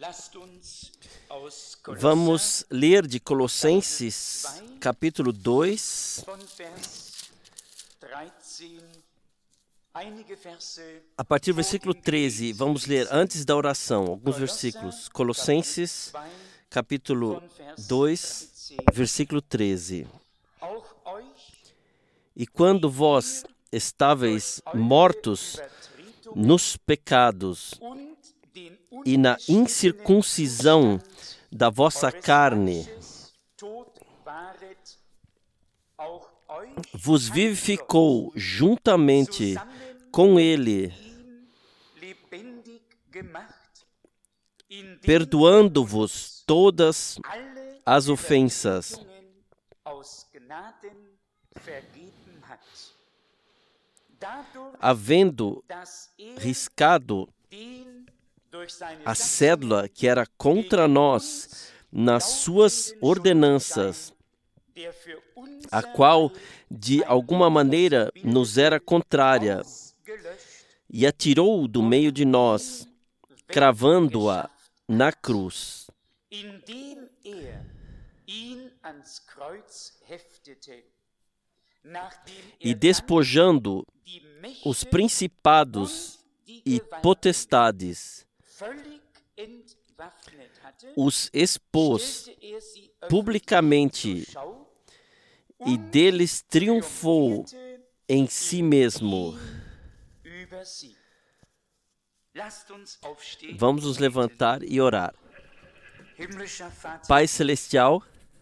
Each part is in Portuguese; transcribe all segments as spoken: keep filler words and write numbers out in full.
Vamos ler de Colossenses, capítulo dois, a partir do versículo treze. Vamos ler antes da oração, alguns versículos. Colossenses, capítulo dois, versículo treze. E quando vós estáveis mortos nos pecados e na incircuncisão da vossa carne, vos vivificou juntamente com ele, perdoando-vos todas as ofensas, havendo riscado a cédula que era contra nós nas suas ordenanças, a qual de alguma maneira nos era contrária, e atirou do meio de nós, cravando-a na cruz. E despojando os principados e potestades, os expôs publicamente e deles triunfou em si mesmo. Vamos nos levantar e orar. Pai Celestial,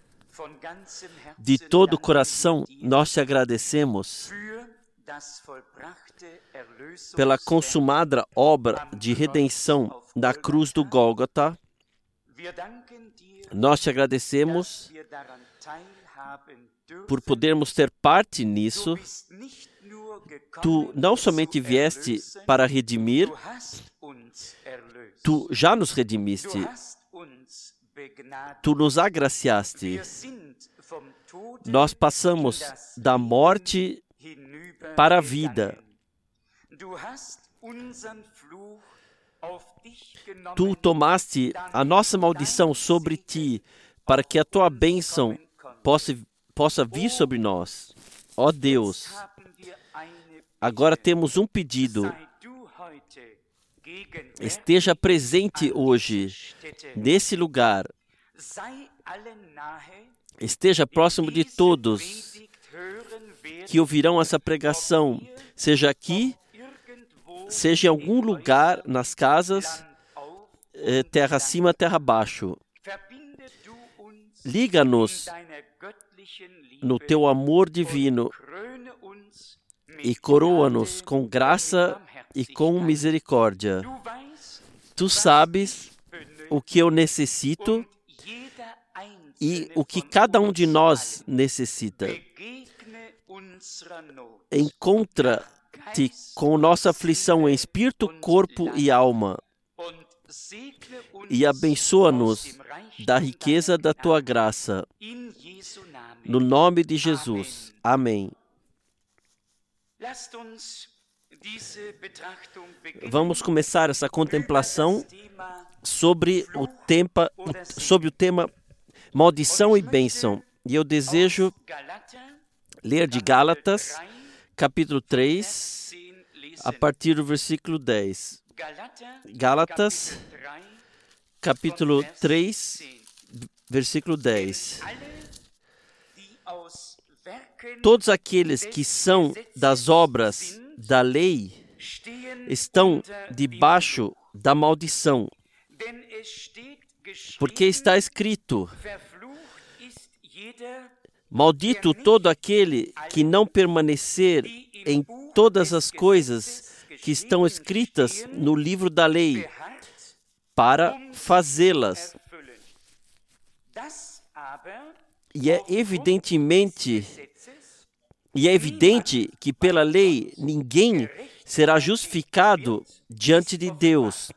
de todo o coração nós te agradecemos pela consumada obra de redenção na cruz do Gólgota. Nós te agradecemos por podermos ter parte nisso. Tu não somente vieste para redimir, tu já nos redimiste. Tu nos agraciaste. Nós passamos da morte para a vida. Tu tomaste a nossa maldição sobre ti, para que a tua bênção possa, possa vir sobre nós. Ó Deus, agora temos um pedido. Esteja presente hoje, nesse lugar. Esteja próximo de todos que ouvirão essa pregação, seja aqui, seja em algum lugar, nas casas, terra acima, terra abaixo. Liga-nos no teu amor divino e coroa-nos com graça e com misericórdia. Tu sabes o que eu necessito e o que cada um de nós necessita. Encontra-te com nossa aflição em espírito, corpo e alma e abençoa-nos da riqueza da tua graça. No nome de Jesus. Amém. Vamos começar essa contemplação sobre o, tempa, sobre o tema maldição e bênção. E eu desejo ler de Gálatas, capítulo três, a partir do versículo dez. Gálatas, capítulo três, versículo dez. Todos aqueles que são das obras da lei estão debaixo da maldição, porque está escrito: maldito todo aquele que não permanecer em todas as coisas que estão escritas no livro da lei, para fazê-las. E é evidentemente, e é evidente que pela lei ninguém será justificado diante de Deus,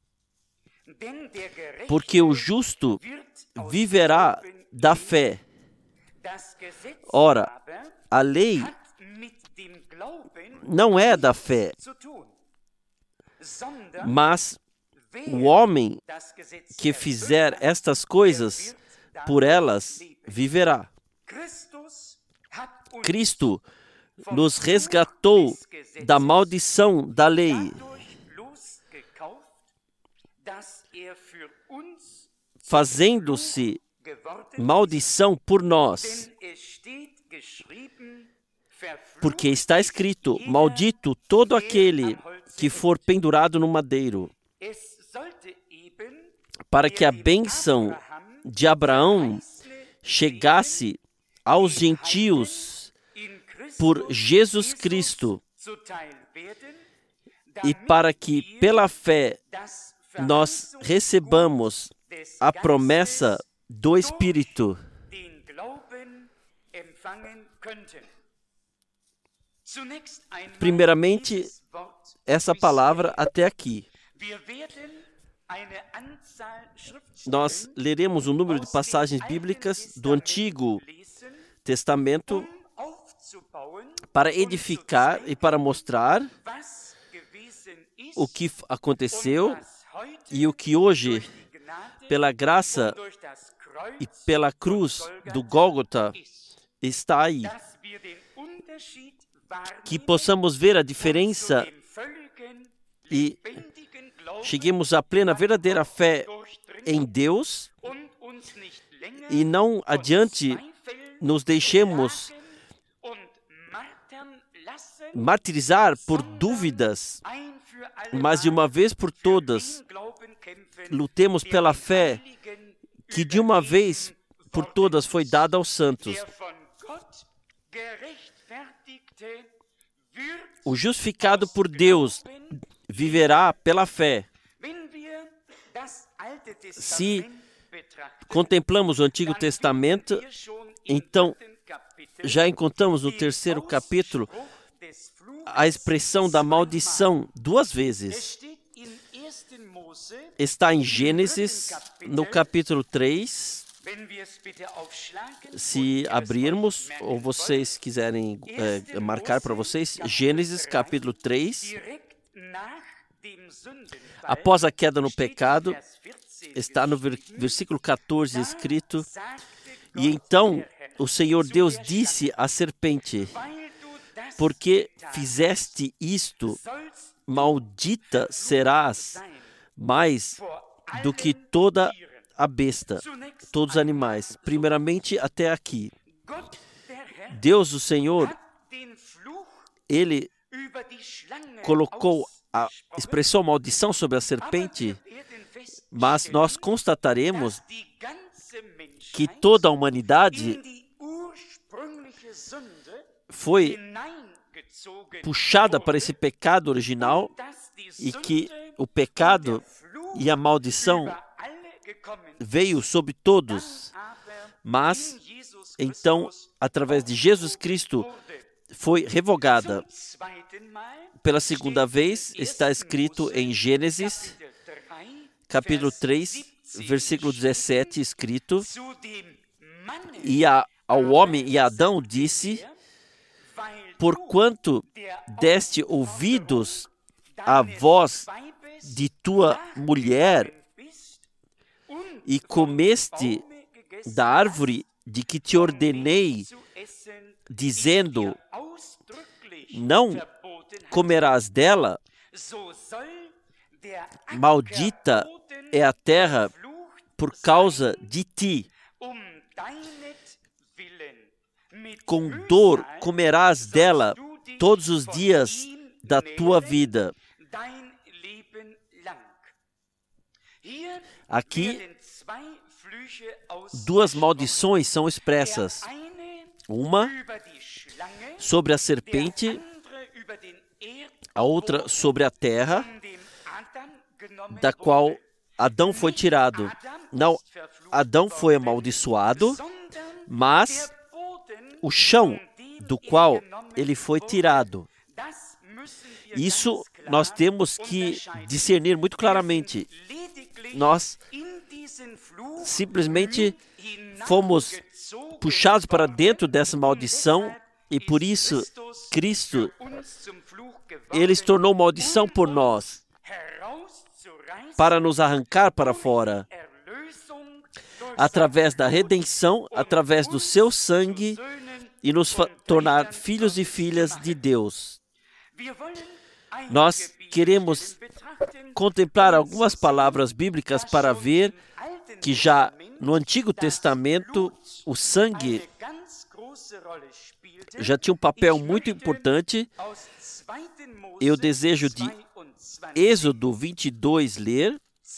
porque o justo viverá da fé. Ora, a lei não é da fé, mas o homem que fizer estas coisas, por elas viverá. Cristo nos resgatou da maldição da lei, fazendo-se maldição por nós. Porque está escrito: maldito todo aquele que for pendurado no madeiro, para que a bênção de Abraão chegasse aos gentios por Jesus Cristo, e para que pela fé nós recebamos a promessa do Espírito. Primeiramente, essa palavra até aqui. Nós leremos um número de passagens bíblicas do Antigo Testamento para edificar e para mostrar o que aconteceu e o que hoje, pela graça e pela cruz do Gólgota, está aí. Que possamos ver a diferença e cheguemos à plena, verdadeira fé em Deus e não adiante nos deixemos martirizar por dúvidas, mas de uma vez por todas lutemos pela fé que de uma vez por todas foi dada aos santos. O justificado por Deus viverá pela fé. Se contemplamos o Antigo Testamento, então já encontramos no terceiro capítulo a expressão da maldição duas vezes. Está em Gênesis, no capítulo três. Se abrirmos, ou vocês quiserem é, marcar para vocês, Gênesis capítulo três. Após a queda no pecado, está no versículo quatorze escrito: e então o Senhor Deus disse à serpente: porque fizeste isto, maldita serás mais do que toda a besta, todos os animais. Primeiramente, até aqui. Deus, o Senhor, Ele colocou a expressão maldição sobre a serpente, mas nós constataremos que toda a humanidade foi puxada para esse pecado original e que o pecado e a maldição veio sobre todos. Mas, então, através de Jesus Cristo, foi revogada. Pela segunda vez, está escrito em Gênesis, capítulo três, versículo dezessete, escrito: e a, ao homem e a Adão disse: porquanto deste ouvidos à voz de tua mulher e comeste da árvore de que te ordenei, dizendo: não comerás dela, maldita é a terra por causa de ti. Com dor comerás dela todos os dias da tua vida. Aqui, duas maldições são expressas. Uma sobre a serpente, a outra sobre a terra, da qual Adão foi tirado. Não, Adão foi amaldiçoado, mas o chão do qual ele foi tirado. Isso nós temos que discernir muito claramente. Nós simplesmente fomos puxados para dentro dessa maldição e por isso Cristo, Ele se tornou maldição por nós, para nos arrancar para fora, através da redenção, através do seu sangue, e nos tornar filhos e filhas de Deus. Nós queremos contemplar algumas palavras bíblicas para ver que já no Antigo Testamento o sangue já tinha um papel muito importante. Eu desejo de Êxodo vinte e dois ler.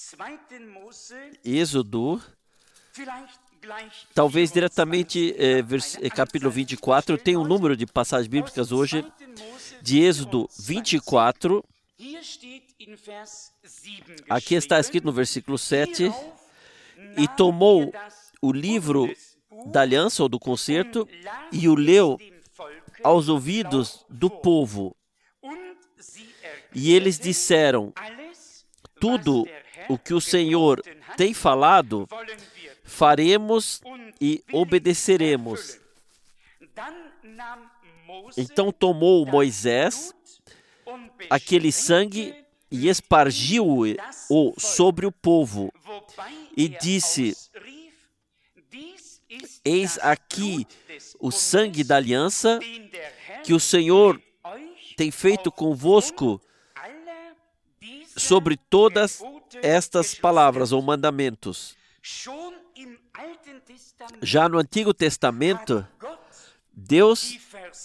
Êxodo, talvez diretamente é, vers, é, capítulo vinte e quatro. Eu tenho um número de passagens bíblicas hoje, de Êxodo vinte e quatro. Aqui está escrito no versículo sete: e tomou o livro da aliança ou do concerto e o leu aos ouvidos do povo. E eles disseram: tudo o que o Senhor tem falado, faremos e obedeceremos. Então tomou Moisés aquele sangue e espargiu-o sobre o povo e disse: eis aqui o sangue da aliança que o Senhor tem feito convosco sobre todas estas palavras ou mandamentos. Já no Antigo Testamento, Deus,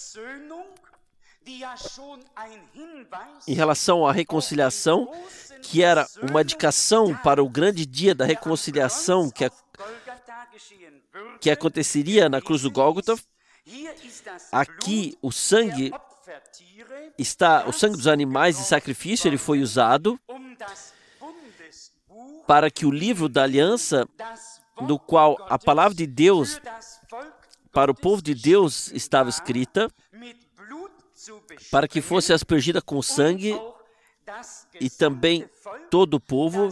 em relação à reconciliação, que era uma indicação para o grande dia da reconciliação que, a, que aconteceria na cruz do Gólgota, aqui o sangue está, o sangue dos animais de sacrifício, ele foi usado para que o livro da aliança, no qual a palavra de Deus para o povo de Deus estava escrita, para que fosse aspergida com sangue, e também todo o povo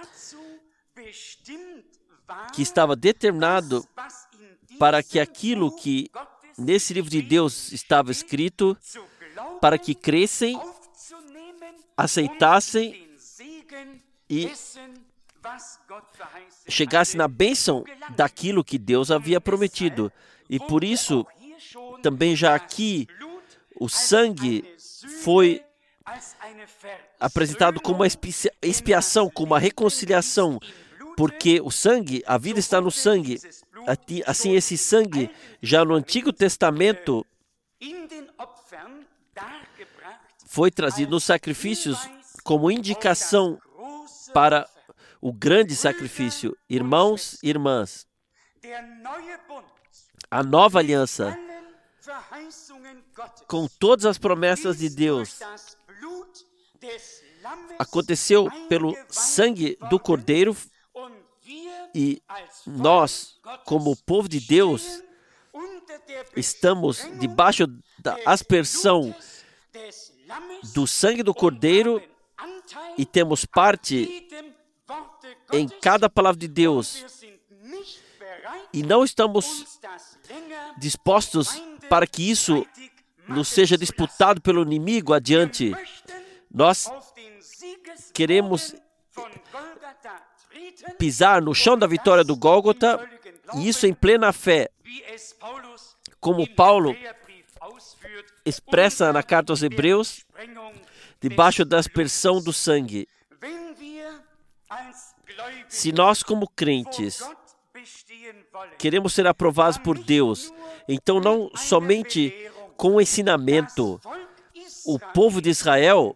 que estava determinado para que aquilo que nesse livro de Deus estava escrito, para que crescem, aceitassem e chegassem na bênção daquilo que Deus havia prometido. E por isso, também já aqui, o sangue foi apresentado como uma expiação, como uma reconciliação, porque o sangue, a vida está no sangue. Assim, esse sangue, já no Antigo Testamento, foi trazido nos sacrifícios como indicação para o grande sacrifício. Irmãos e irmãs, a nova aliança, com todas as promessas de Deus, aconteceu pelo sangue do Cordeiro, e nós, como povo de Deus, estamos debaixo da aspersão do sangue do Cordeiro e temos parte em cada palavra de Deus. E não estamos dispostos para que isso nos seja disputado pelo inimigo adiante. Nós queremos pisar no chão da vitória do Gólgota, e isso em plena fé, como Paulo expressa na carta aos Hebreus, debaixo da aspersão do sangue. Se nós, como crentes, queremos ser aprovados por Deus, então não somente com o ensinamento, o povo de Israel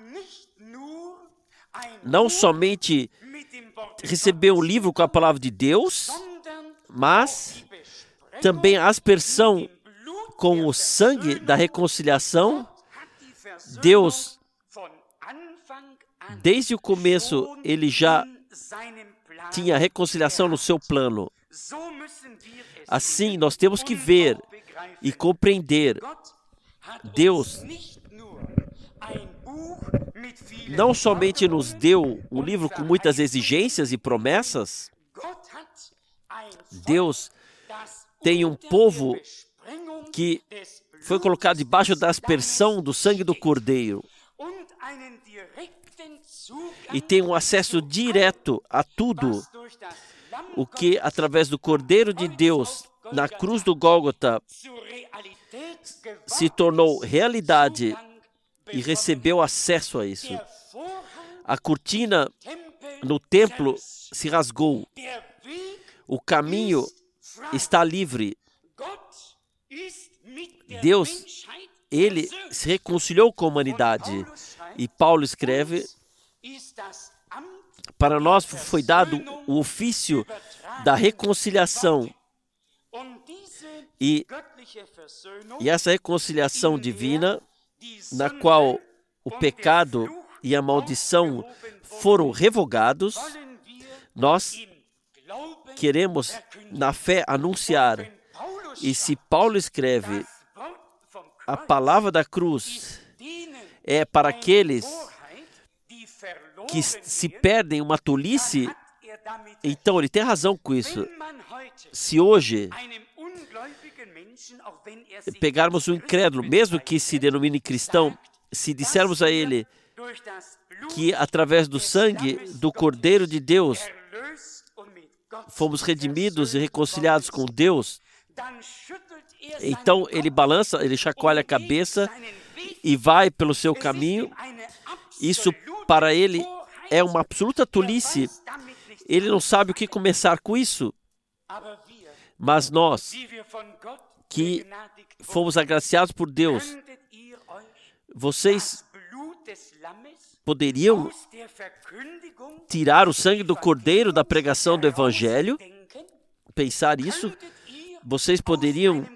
não somente recebeu um livro com a palavra de Deus, mas também a aspersão com o sangue da reconciliação. Deus, desde o começo, ele já tinha reconciliação no seu plano. Assim, nós temos que ver e compreender. Deus não somente nos deu um livro com muitas exigências e promessas, Deus tem um povo que foi colocado debaixo da aspersão do sangue do Cordeiro e tem um acesso direto a tudo o que, através do Cordeiro de Deus, na cruz do Gólgota, se tornou realidade e recebeu acesso a isso. A cortina no templo se rasgou. O caminho está livre. Deus, Ele se reconciliou com a humanidade. E Paulo escreve, para nós foi dado o ofício da reconciliação. E, e essa reconciliação divina, na qual o pecado e a maldição foram revogados, nós queremos, na fé, anunciar. E se Paulo escreve, a palavra da cruz é para aqueles que se perdem uma tolice, então ele tem razão com isso. Se hoje pegarmos um incrédulo, mesmo que se denomine cristão, se dissermos a ele que através do sangue do Cordeiro de Deus fomos redimidos e reconciliados com Deus, então ele balança, ele chacoalha a cabeça e vai pelo seu caminho. Isso para ele é uma absoluta tolice. Ele não sabe o que começar com isso. Mas nós, que fomos agraciados por Deus, vocês poderiam tirar o sangue do Cordeiro da pregação do Evangelho? Pensar isso? Vocês poderiam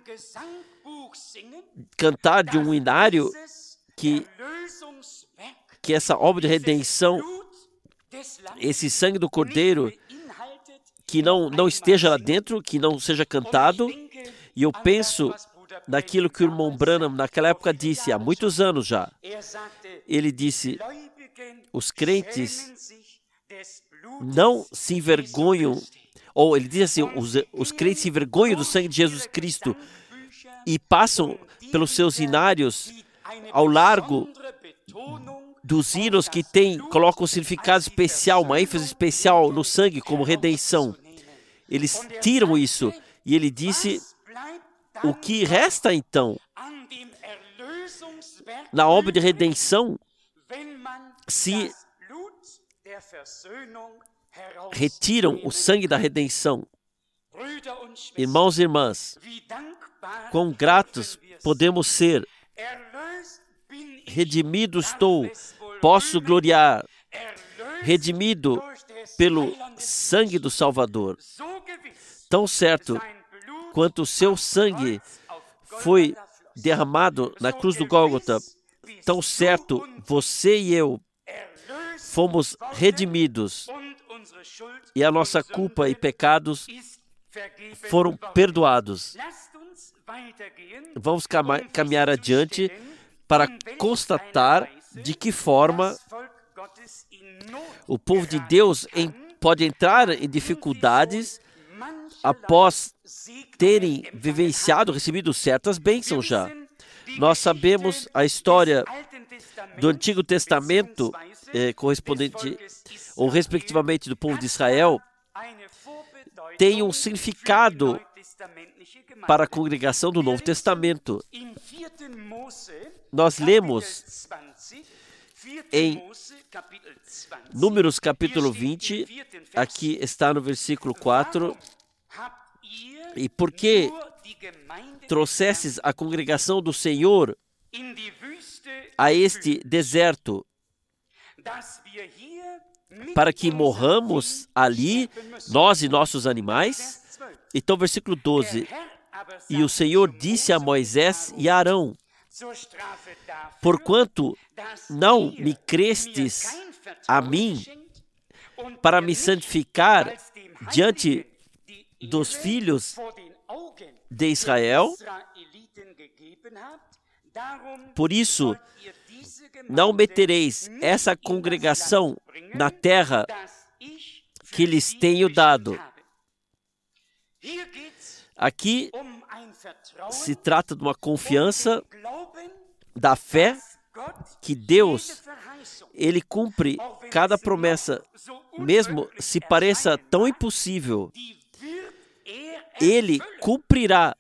cantar de um hinário que, que essa obra de redenção, esse sangue do Cordeiro, que não, não esteja lá dentro, que não seja cantado. E eu penso naquilo que o irmão Branham naquela época disse, há muitos anos já. Ele disse, os crentes não se envergonham, ou ele diz assim, os, os crentes se envergonham do sangue de Jesus Cristo e passam pelos seus hinários ao largo dos hinos que tem, colocam um significado especial, uma ênfase especial no sangue como redenção. Eles tiram isso. E ele disse, o que resta então na obra de redenção se retiram o sangue da redenção? Irmãos e irmãs, quão gratos podemos ser. Redimido estou, posso gloriar, redimido pelo sangue do Salvador. Tão certo quanto o seu sangue foi derramado na cruz do Gólgota, tão certo você e eu fomos redimidos e a nossa culpa e pecados foram perdoados. Vamos caminhar adiante para constatar de que forma o povo de Deus em, pode entrar em dificuldades após terem vivenciado, recebido certas bênçãos já. Nós sabemos a história do Antigo Testamento, eh, correspondente, ou respectivamente do povo de Israel, tem um significado para a congregação do Novo Testamento. Nós lemos em Números capítulo vinte, aqui está no versículo quatro, e por que trouxestes a congregação do Senhor a este deserto, para que morramos ali, nós e nossos animais? Então, versículo doze, e o Senhor disse a Moisés e a Arão, porquanto não me crestes a mim para me santificar diante dos filhos de Israel, por isso não metereis essa congregação na terra que lhes tenho dado. Aqui se trata de uma confiança da fé que Deus, Ele cumpre cada promessa, mesmo se pareça tão impossível, Ele cumprirá.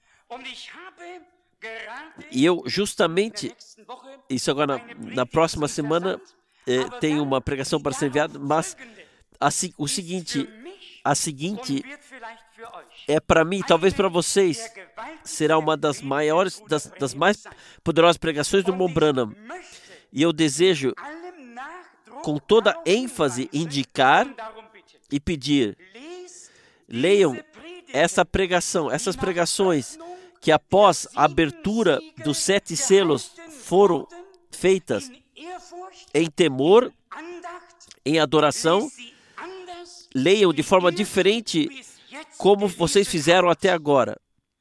E eu justamente, isso agora na, na próxima semana, eh, tem uma pregação para ser enviada, mas assim, o seguinte, a seguinte é para mim, talvez para vocês, será uma das maiores, das, das mais poderosas pregações do Irmão Branham. E eu desejo, com toda ênfase, indicar e pedir, leiam essa pregação, essas pregações que após a abertura dos sete selos foram feitas em temor, em adoração. Leiam de forma diferente como vocês fizeram até agora.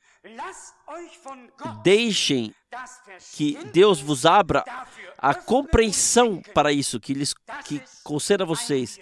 Deixem que Deus vos abra a compreensão para isso, que, lhes, que conceda a vocês.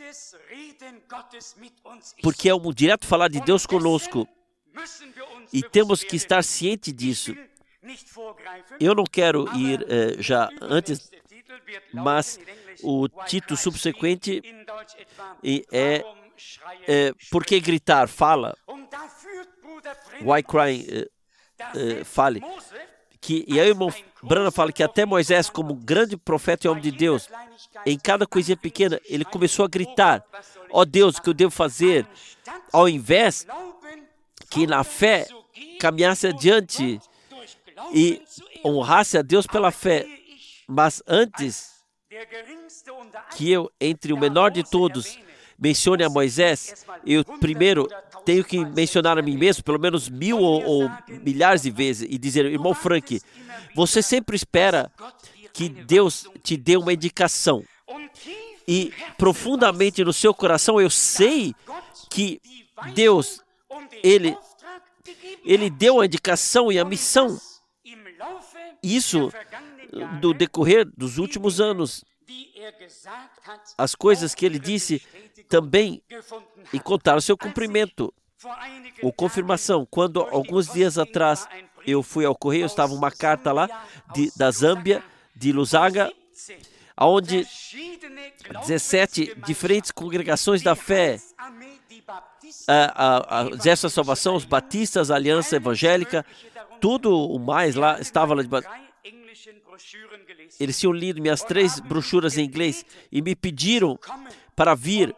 Porque é um direto falar de Deus conosco. E temos que estar cientes disso. Eu não quero ir eh, já antes, mas o título subsequente é, é Por que gritar? Fala. Why crying? Eh, eh, fale. Que, e aí o irmão Branham fala que até Moisés, como grande profeta e homem de Deus, em cada coisinha pequena, ele começou a gritar: ó Deus, o que eu devo fazer? Ao invés que na fé caminhasse adiante e honrasse a Deus pela fé. Mas antes que eu, entre o menor de todos, mencione a Moisés, eu primeiro tenho que mencionar a mim mesmo, pelo menos mil ou, ou milhares de vezes, e dizer: irmão Frank, você sempre espera que Deus te dê uma indicação. E profundamente no seu coração eu sei que Deus, Ele, Ele deu a indicação e a missão. Isso, do decorrer dos últimos anos, as coisas que Ele disse também encontraram seu cumprimento, ou confirmação. Quando, alguns dias atrás, eu fui ao correio, estava uma carta lá, de, da Zâmbia, de Lusaka, onde dezessete diferentes congregações da fé, a, a, a Exército da Salvação, os Batistas, a Aliança Evangélica, tudo o mais lá, estava lá debaixo. Eles tinham lido minhas três brochuras em inglês e me pediram para vir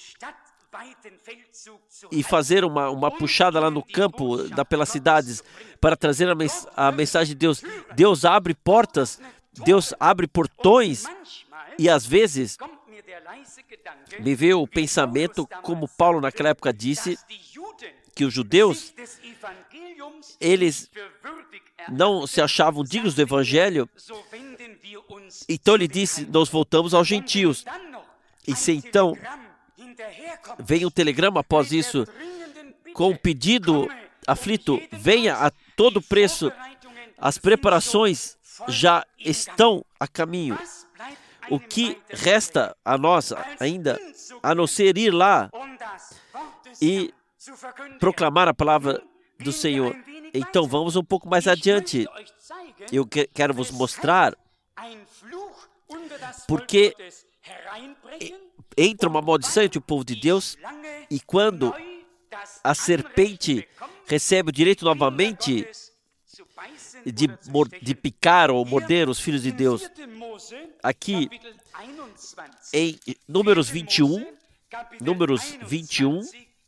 e fazer uma, uma puxada lá no campo, da, pelas cidades, para trazer a, mens a mensagem de Deus. Deus abre portas, Deus abre portões, e às vezes me veio o pensamento, como Paulo naquela época disse, que os judeus, eles não se achavam dignos do Evangelho, então ele disse: nós voltamos aos gentios. E se então vem um telegrama após isso, com um pedido aflito: venha a todo preço, as preparações já estão a caminho. O que resta a nós ainda, a não ser ir lá e proclamar a palavra do Senhor. Então vamos um pouco mais adiante. Eu que, quero vos mostrar porque entra uma maldição entre o povo de Deus, e quando a serpente recebe o direito novamente de, de picar ou morder os filhos de Deus. Aqui em Números vinte e um, Números vinte e um,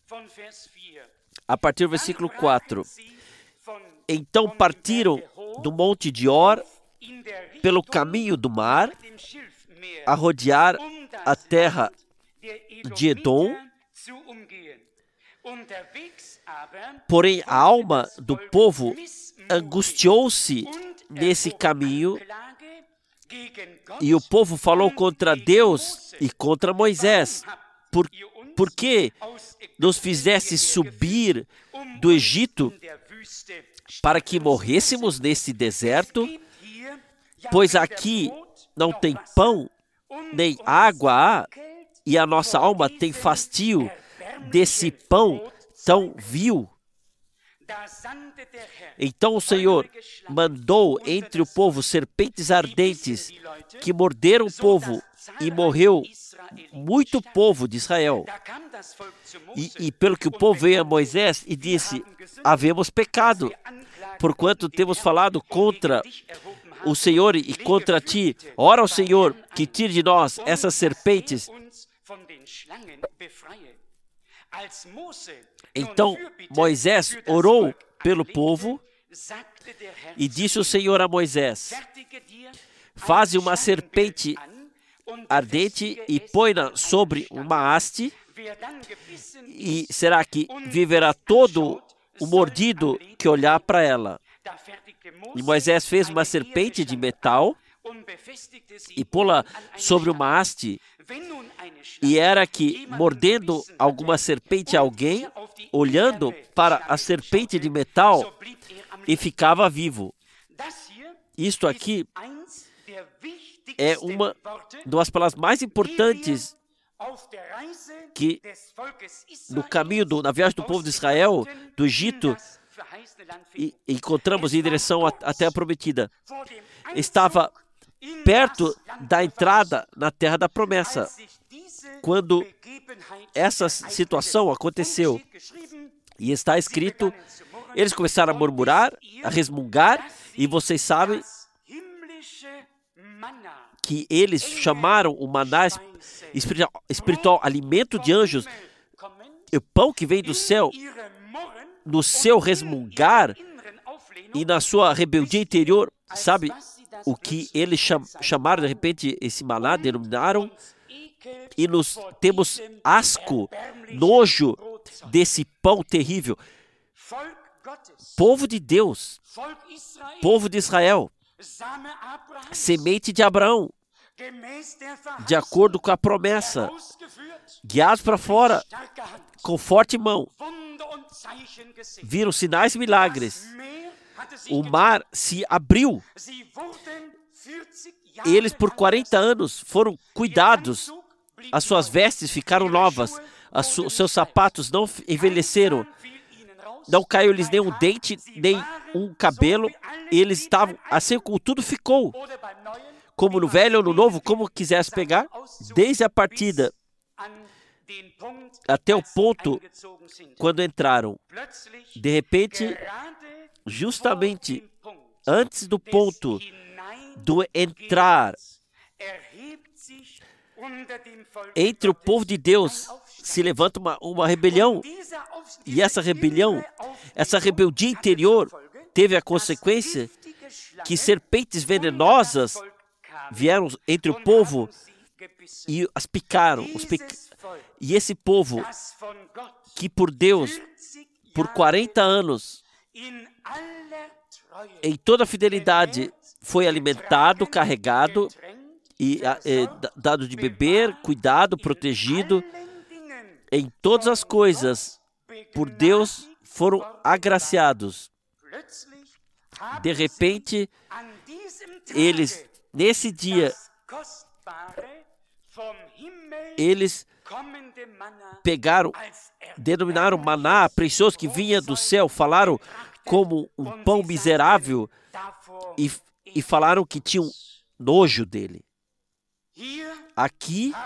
a partir do versículo quatro. Então partiram do monte de Or pelo caminho do mar, a rodear a terra de Edom. Porém, a alma do povo angustiou-se nesse caminho, e o povo falou contra Deus e contra Moisés: Por, por que nos fizesse subir do Egito para que morrêssemos nesse deserto? Pois aqui não tem pão, nem água há, e a nossa alma tem fastio desse pão tão vil. Então o Senhor mandou entre o povo serpentes ardentes que morderam o povo e morreu muito povo de Israel. E, e pelo que o povo veio a Moisés e disse: havemos pecado, porquanto temos falado contra o Senhor e contra ti. Ora ao Senhor que tire de nós essas serpentes. Então Moisés orou pelo povo e disse o Senhor a Moisés: faze uma serpente ardente e põe-na sobre uma haste, e será que viverá todo o mordido que olhar para ela. E Moisés fez uma serpente de metal e pô-la sobre uma haste, e era que, mordendo alguma serpente a alguém, olhando para a serpente de metal, e ficava vivo. Isto aqui é uma das palavras mais importantes que no caminho, do, na viagem do povo de Israel, do Egito, e, encontramos em direção a, a Terra Prometida. Estava perto da entrada na Terra da Promessa. Quando essa situação aconteceu, e está escrito, eles começaram a murmurar, a resmungar, e vocês sabem que eles chamaram o maná espiritual, espiritual alimento de anjos, o pão que vem do céu, no seu resmungar e na sua rebeldia interior. Sabe o que eles cham, chamaram de repente esse maná, denominaram? E nos temos asco, nojo desse pão terrível. Povo de Deus, povo de Israel, semente de Abraão, de acordo com a promessa, guiados para fora, com forte mão, viram sinais e milagres. O mar se abriu. Eles, por quarenta anos, foram cuidados. As suas vestes ficaram novas. Os seus sapatos não envelheceram. Não caiu-lhes nem um dente, nem um cabelo. Eles estavam assim como tudo ficou. Como no velho ou no novo, como quisesse pegar, desde a partida até o ponto quando entraram. De repente, justamente antes do ponto do entrar, entre o povo de Deus se levanta uma, uma rebelião, e essa rebelião, essa rebeldia interior teve a consequência que serpentes venenosas vieram entre o povo e as picaram. Os pic... E esse povo, que por Deus, por quarenta anos, em toda a fidelidade, foi alimentado, carregado, e é, dado de beber, cuidado, protegido, em todas as coisas, por Deus, foram agraciados. De repente, eles, nesse dia, eles pegaram, denominaram maná precioso que vinha do céu, falaram como um pão miserável e, e falaram que tinham nojo dele. Aqui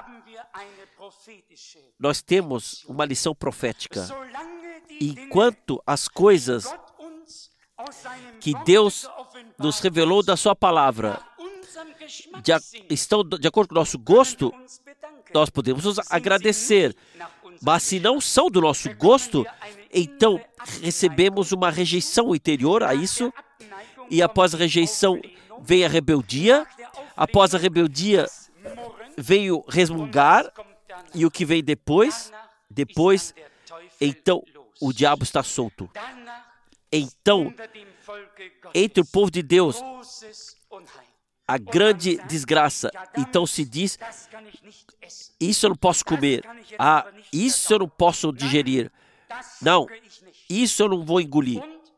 nós temos uma lição profética. Enquanto as coisas que Deus nos revelou da sua palavra de, estão de acordo com o nosso gosto, nós podemos nos agradecer. Mas se não são do nosso gosto, então recebemos uma rejeição interior a isso, e após a rejeição vem a rebeldia, após a rebeldia veio resmungar, e o que vem depois? Depois, então, o diabo está solto. Então, entre o povo de Deus, a grande desgraça. Então se diz, isso eu não posso comer. Ah, isso eu não posso digerir. Não, isso eu não vou engolir.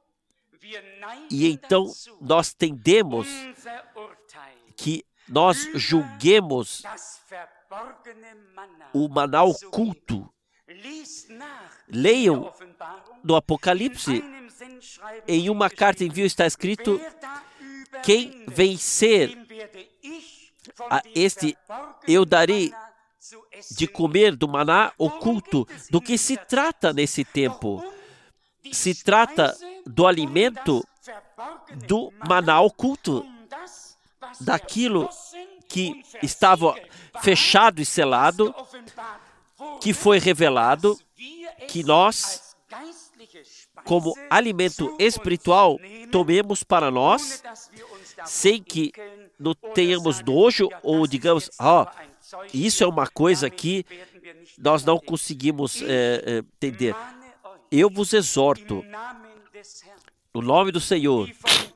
E então nós tendemos que nós julguemos o maná oculto. Leiam no Apocalipse, em uma carta envio está escrito: quem vencer a este, eu darei de comer do maná oculto. Do que se trata nesse tempo? Se trata do alimento do maná oculto, daquilo que estava fechado e selado, que foi revelado, que nós, como alimento espiritual, tomemos para nós, sem que não tenhamos nojo ou digamos, ó, oh, isso é uma coisa que nós não conseguimos é, entender. Eu vos exorto, no nome do Senhor,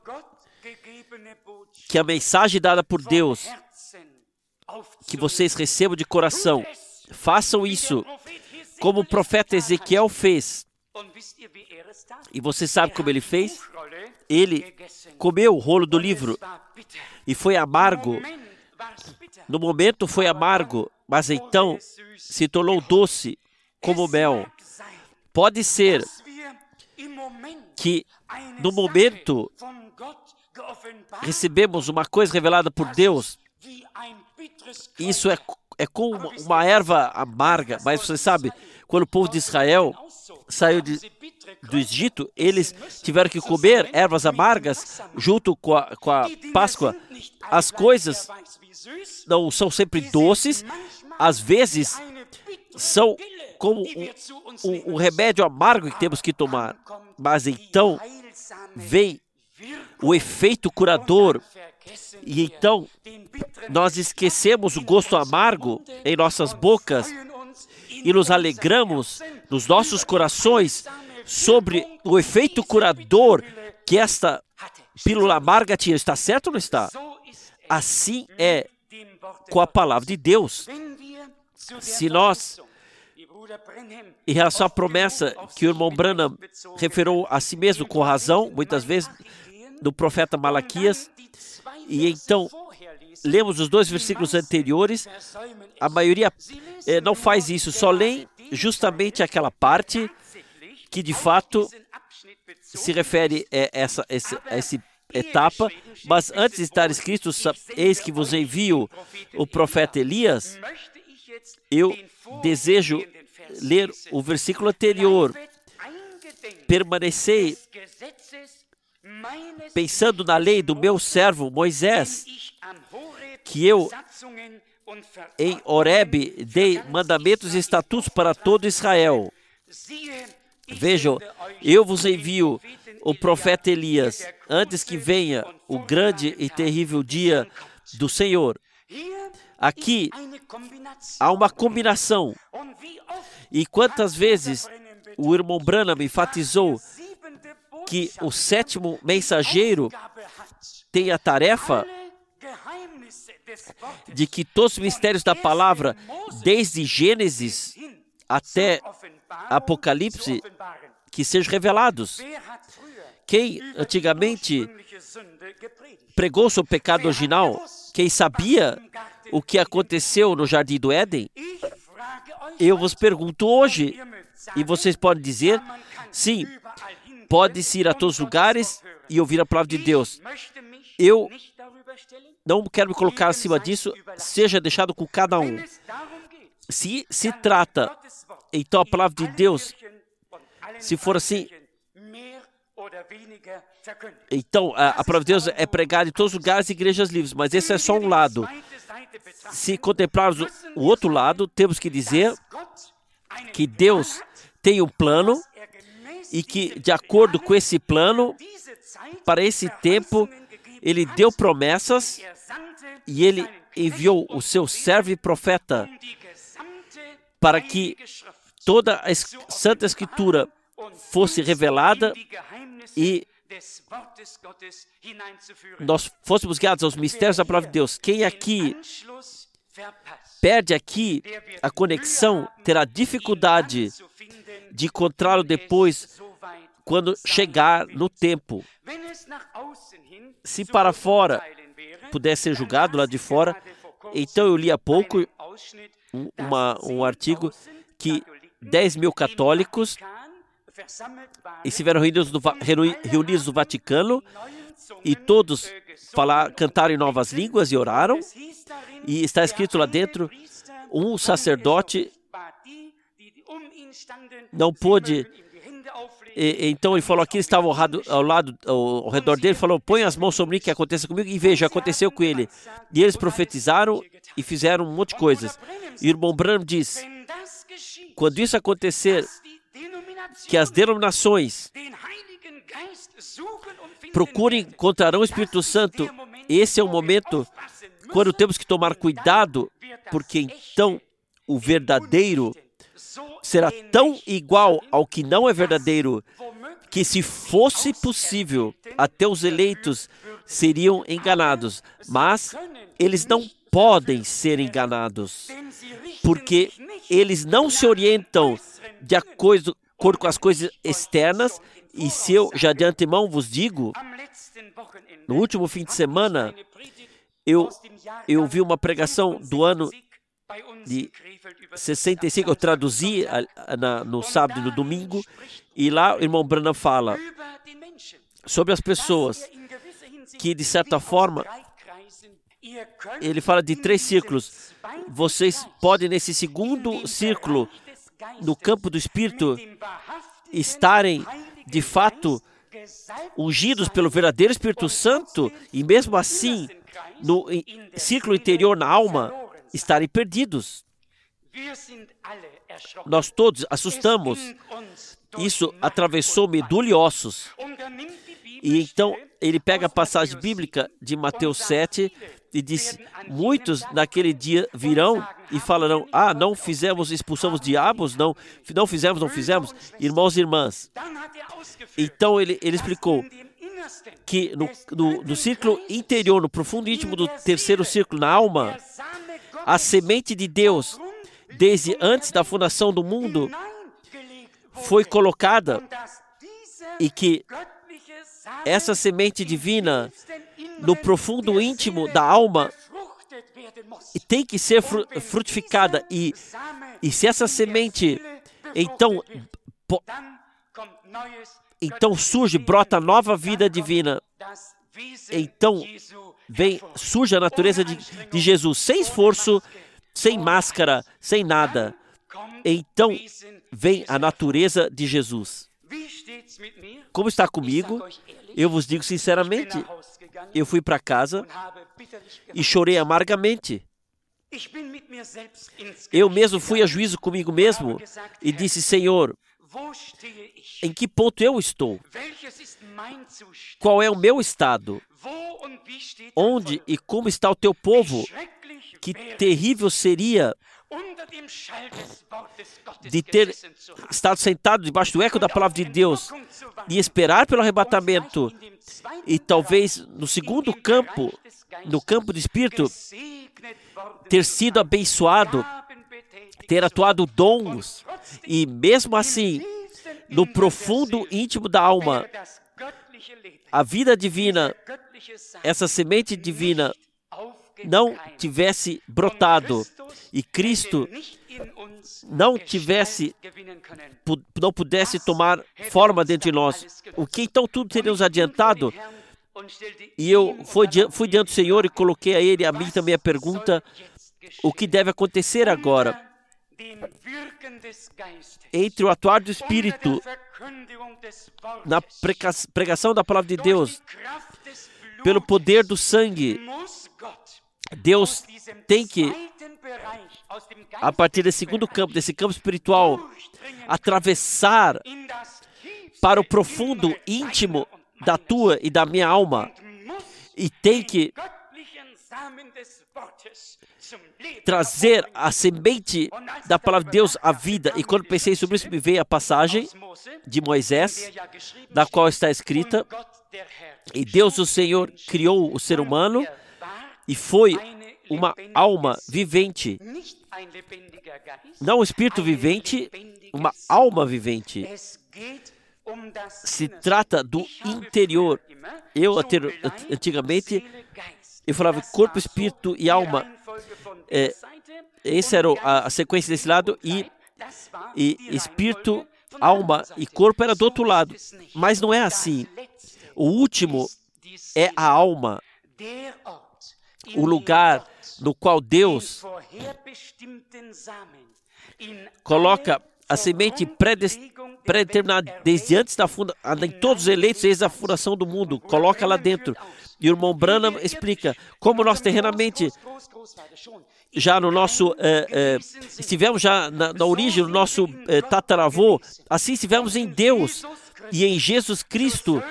que a mensagem dada por Deus, que vocês recebam de coração, façam isso, como o profeta Ezequiel fez. E você sabe como ele fez? Ele comeu o rolo do livro e foi amargo. No momento foi amargo, mas então se tornou doce como mel. Pode ser que no momento recebemos uma coisa revelada por Deus, isso é, é como uma erva amarga, mas você sabe, quando o povo de Israel saiu de, do Egito, eles tiveram que comer ervas amargas junto com a, com a Páscoa. As coisas não são sempre doces, às vezes são como um, um, um remédio amargo que temos que tomar. Mas então vem o efeito curador e então nós esquecemos o gosto amargo em nossas bocas e nos alegramos nos nossos corações sobre o efeito curador que esta pílula amarga tinha. Está certo ou não está? Assim é com a palavra de Deus. Se nós, em relação à promessa que o irmão Branham referiu a si mesmo com razão, muitas vezes, do profeta Malaquias, e então lemos os dois versículos anteriores, a maioria eh, não faz isso, só lê justamente aquela parte que de fato se refere a essa, essa, a essa etapa, mas antes de estar escrito, eis que vos envio o profeta Elias, eu desejo ler o versículo anterior. Permanecei pensando na lei do meu servo Moisés, que eu em Horebe dei mandamentos e estatutos para todo Israel. Vejam, eu vos envio o profeta Elias, antes que venha o grande e terrível dia do Senhor. Aqui há uma combinação. E quantas vezes o irmão Branham enfatizou que o sétimo mensageiro tem a tarefa de que todos os mistérios da palavra, desde Gênesis até Apocalipse, que sejam revelados. Quem antigamente pregou sobre o pecado original, quem sabia o que aconteceu no Jardim do Éden, eu vos pergunto hoje, e vocês podem dizer, sim, pode-se ir a todos os lugares e ouvir a palavra de Deus. Eu não quero me colocar acima disso, seja deixado com cada um. Se se trata, então, a palavra de Deus, se for assim, então a, a palavra de Deus é pregada em todos os lugares e igrejas livres, mas esse é só um lado. Se contemplarmos o, o outro lado, temos que dizer que Deus tem um plano e que, de acordo com esse plano, para esse tempo, Ele deu promessas e Ele enviou o seu servo e profeta para que toda a Santa Escritura fosse revelada e nós fôssemos guiados aos mistérios da palavra de Deus. Quem aqui perde aqui a conexão terá dificuldade de encontrá-lo depois, quando chegar no tempo. Se para fora puder ser julgado lá de fora, então eu li há pouco uma, um artigo que dez mil católicos estiveram reunidos no, reunidos no Vaticano e todos falar, cantaram em novas línguas e oraram. E está escrito lá dentro, um sacerdote não pôde. E, então ele falou, aqui ele estava ao lado, ao, lado, ao, ao redor dele, falou, põe as mãos sobre mim que aconteça comigo, e veja, aconteceu com ele. E eles profetizaram e fizeram um monte de coisas. E o irmão Branham diz, quando isso acontecer, que as denominações procurem, encontrarão o Espírito Santo, esse é o momento quando temos que tomar cuidado, porque então o verdadeiro será tão igual ao que não é verdadeiro, que se fosse possível, até os eleitos seriam enganados. Mas eles não podem ser enganados, porque eles não se orientam de acordo com as coisas externas. E se eu já de antemão vos digo, no último fim de semana, eu, eu vi uma pregação do ano de sessenta e cinco, eu traduzi na, no sábado e no domingo, e lá o irmão Branham fala sobre as pessoas que, de certa forma, ele fala de três círculos. Vocês podem, nesse segundo círculo, no campo do Espírito, estarem, de fato, ungidos pelo verdadeiro Espírito Santo, e mesmo assim, no círculo interior, na alma, estarem perdidos. Nós todos assustamos. Isso atravessou medula e ossos. E então, ele pega a passagem bíblica de Mateus sete e diz, muitos naquele dia virão e falarão, ah, não fizemos, expulsamos diabos, não, não fizemos, não fizemos. Irmãos e irmãs, então ele, ele explicou que no, no, no círculo interior, no profundo íntimo do terceiro círculo, na alma, a semente de Deus, desde antes da fundação do mundo, foi colocada, e que essa semente divina, no profundo íntimo da alma, tem que ser frutificada. E, e se essa semente, então, po, então surge, brota nova vida divina. Então, vem, surge a natureza de, de Jesus, sem esforço, sem máscara, sem nada. Então, vem a natureza de Jesus. Como está comigo? Eu vos digo sinceramente, eu fui para casa e chorei amargamente. Eu mesmo fui a juízo comigo mesmo e disse, Senhor, em que ponto eu estou? Qual é o meu estado? Onde e como está o teu povo? Que terrível seria de ter estado sentado debaixo do eco da palavra de Deus e esperar pelo arrebatamento, e talvez no segundo campo, no campo do Espírito, ter sido abençoado, ter atuado dons, e mesmo assim, no profundo íntimo da alma, a vida divina, essa semente divina, não tivesse brotado, e Cristo não tivesse, não pudesse tomar forma dentro de nós, o que então tudo teria nos adiantado? E eu fui, fui diante do Senhor e coloquei a Ele, a mim também a pergunta, o que deve acontecer agora? Entre o atuar do Espírito, na pregação da palavra de Deus, pelo poder do sangue, Deus tem que, a partir desse segundo campo, desse campo espiritual, atravessar para o profundo íntimo da tua e da minha alma, e tem que trazer a semente da palavra de Deus à vida. E quando pensei sobre isso, me veio a passagem de Moisés, da qual está escrita, e Deus o Senhor criou o ser humano, e foi uma alma vivente, não um espírito vivente, uma alma vivente. Se trata do interior. Eu, antigamente, eu falava corpo, espírito e alma. É, essa era a, a sequência desse lado, e, e espírito alma e corpo era do outro lado. Mas não é assim. O último é a alma, o lugar no qual Deus coloca a semente pré-determinada desde antes da fundação, em todos os eleitos desde a fundação do mundo, coloca lá dentro. E o irmão Branham explica como nós terrenamente, já no nosso, eh, eh, estivemos já na, na origem do nosso eh, tataravô, assim estivemos em Deus e em Jesus Cristo,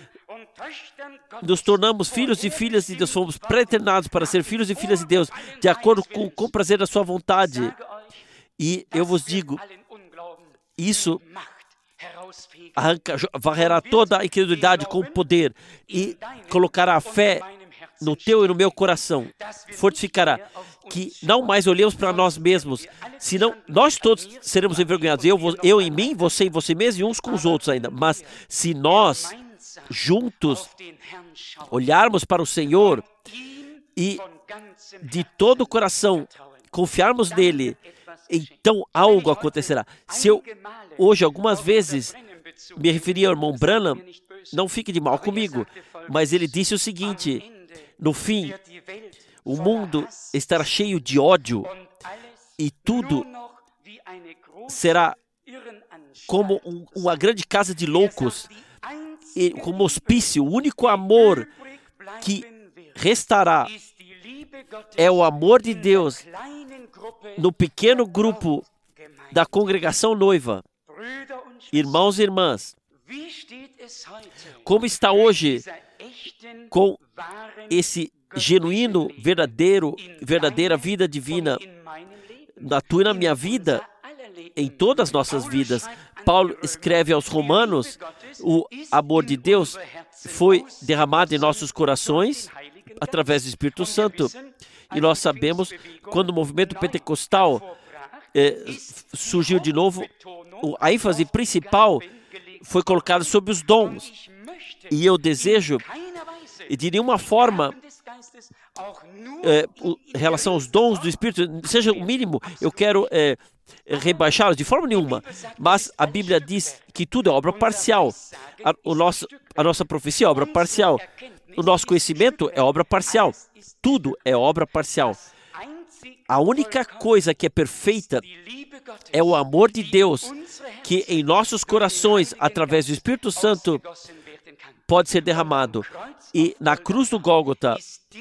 nos tornamos filhos e filhas de Deus, fomos predeterminados para ser filhos e filhas de Deus, de acordo com, com o prazer da sua vontade. E eu vos digo, isso arranca, varrerá toda a incredulidade com poder e colocará a fé no teu e no meu coração. Fortificará que não mais olhemos para nós mesmos, senão nós todos seremos envergonhados. Eu, eu em mim, você em você mesmo e uns com os outros ainda. Mas se nós juntos olharmos para o Senhor e de todo o coração confiarmos nele, então algo acontecerá. Se eu hoje algumas vezes me referi ao irmão Branham, não fique de mal comigo, mas ele disse o seguinte: no fim, o mundo estará cheio de ódio e tudo será como um, uma grande casa de loucos, e como hospício. O único amor que restará é o amor de Deus no pequeno grupo da congregação noiva. Irmãos e irmãs, como está hoje com esse genuíno, verdadeiro, verdadeira vida divina na tua e na minha vida, em todas as nossas vidas? Paulo escreve aos Romanos: o amor de Deus foi derramado em nossos corações através do Espírito Santo. E nós sabemos, quando o movimento pentecostal eh, surgiu de novo, a ênfase principal foi colocada sobre os dons. E eu desejo, e de nenhuma forma, eh, em relação aos dons do Espírito, seja o mínimo, eu quero eh, rebaixá-los de forma nenhuma. Mas a Bíblia diz que tudo é obra parcial. A, o nosso, a nossa profecia é obra parcial. O nosso conhecimento é obra parcial. Tudo é obra parcial. A única coisa que é perfeita é o amor de Deus, que em nossos corações, através do Espírito Santo, pode ser derramado. E na cruz do Gólgota,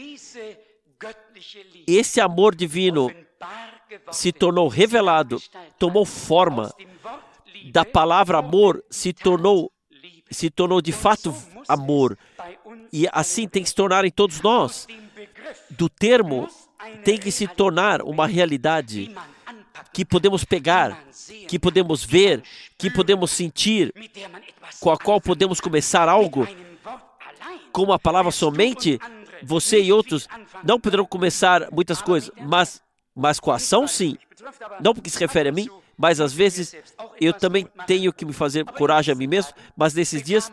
esse amor divino se tornou revelado, tomou forma. Da palavra amor se tornou, se tornou de fato amor. E assim tem que se tornar em todos nós. Do termo tem que se tornar uma realidade que podemos pegar, que podemos ver, que podemos sentir, com a qual podemos começar algo. Com uma palavra somente, você e outros não poderão começar muitas coisas, mas, mas com a ação, sim. Não porque se refere a mim, mas às vezes eu também tenho que me fazer coragem a mim mesmo, mas nesses dias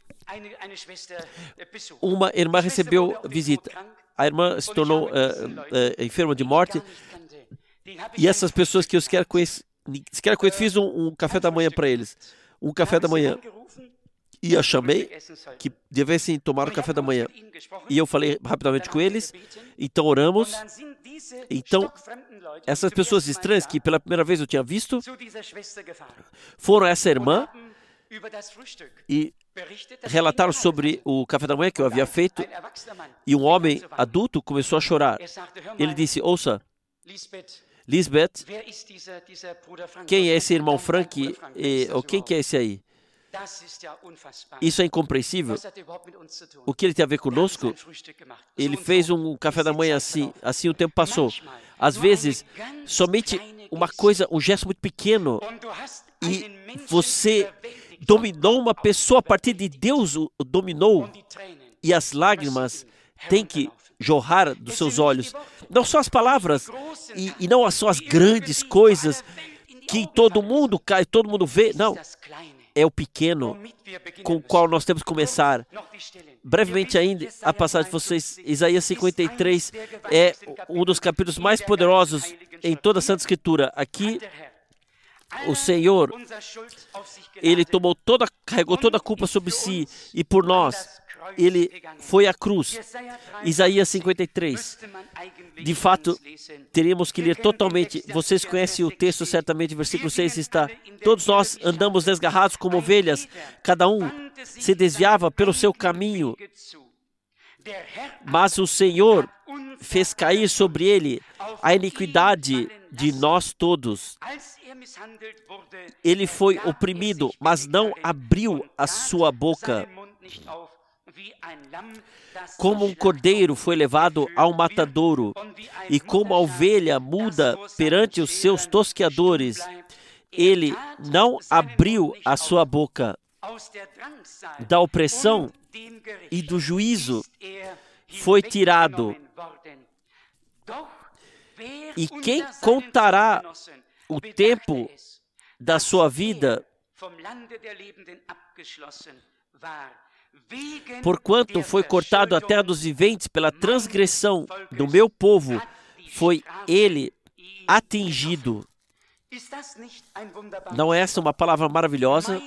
uma irmã recebeu visita. A irmã se tornou uh, uh, enferma de morte, e essas pessoas que eu sequer conheço, sequer conheço, fiz um, um café da manhã para eles. Um café da manhã. E eu chamei que devessem tomar o café da manhã. E eu falei rapidamente com eles, então oramos. Então, essas pessoas estranhas que pela primeira vez eu tinha visto, foram a essa irmã e relataram sobre o café da manhã que eu havia feito, e um homem adulto começou a chorar. Ele disse: ouça, Lisbeth, quem é esse irmão Frank? E, ou quem que é esse aí? Isso é incompreensível. O que ele tem a ver conosco? Ele fez um café da manhã assim, assim o tempo passou. Às vezes, somente uma coisa, um gesto muito pequeno, e você dominou uma pessoa a partir de Deus, o dominou, e as lágrimas têm que jorrar dos seus olhos. Não só as palavras, e, e não só as grandes coisas que todo mundo cai, todo mundo vê. Não, é o pequeno com o qual nós temos que começar. Brevemente ainda, a passagem de vocês, Isaías cinquenta e três, é um dos capítulos mais poderosos em toda a Santa Escritura. Aqui, O Senhor, Ele tomou toda, carregou toda a culpa sobre si, e por nós, Ele foi à cruz. Isaías cinquenta e três. De fato, teríamos que ler totalmente. Vocês conhecem o texto, certamente, versículo seis está: todos nós andamos desgarrados como ovelhas, cada um se desviava pelo seu caminho, mas o Senhor fez cair sobre ele a iniquidade de nós todos. Ele foi oprimido, mas não abriu a sua boca. Como um cordeiro foi levado ao matadouro, e como a ovelha muda perante os seus tosqueadores, ele não abriu a sua boca. Da opressão e do juízo foi tirado. E quem contará o tempo da sua vida? Porquanto foi cortado a terra dos viventes pela transgressão do meu povo, foi ele atingido. Não é essa uma palavra maravilhosa?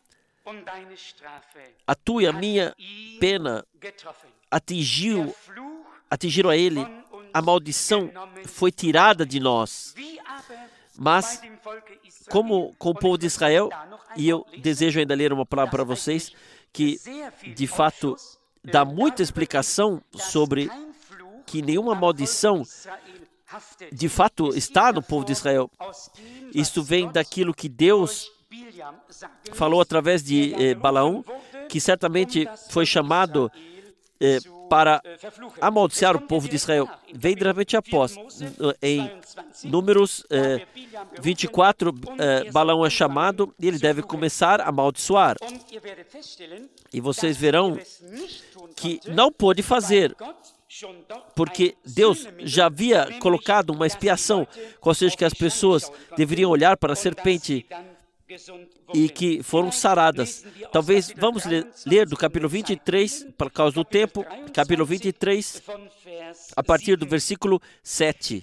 A tua e a minha pena atingiu, atingiram a ele. A maldição foi tirada de nós. Mas, como com o povo de Israel, e eu desejo ainda ler uma palavra para vocês, que de fato dá muita explicação sobre que nenhuma maldição de fato está no povo de Israel. Isto vem daquilo que Deus falou através de eh, Balaão, que certamente foi chamado eh, para amaldiçoar o povo de Israel. Vem diretamente após. Em Números eh, vinte e quatro, eh, Balaão é chamado e ele deve começar a amaldiçoar. E vocês verão que não pôde fazer, porque Deus já havia colocado uma expiação, ou seja, que as pessoas deveriam olhar para a serpente e que foram saradas. Talvez vamos ler, ler do capítulo vinte e três, por causa do tempo, capítulo vinte e três, a partir do versículo sete.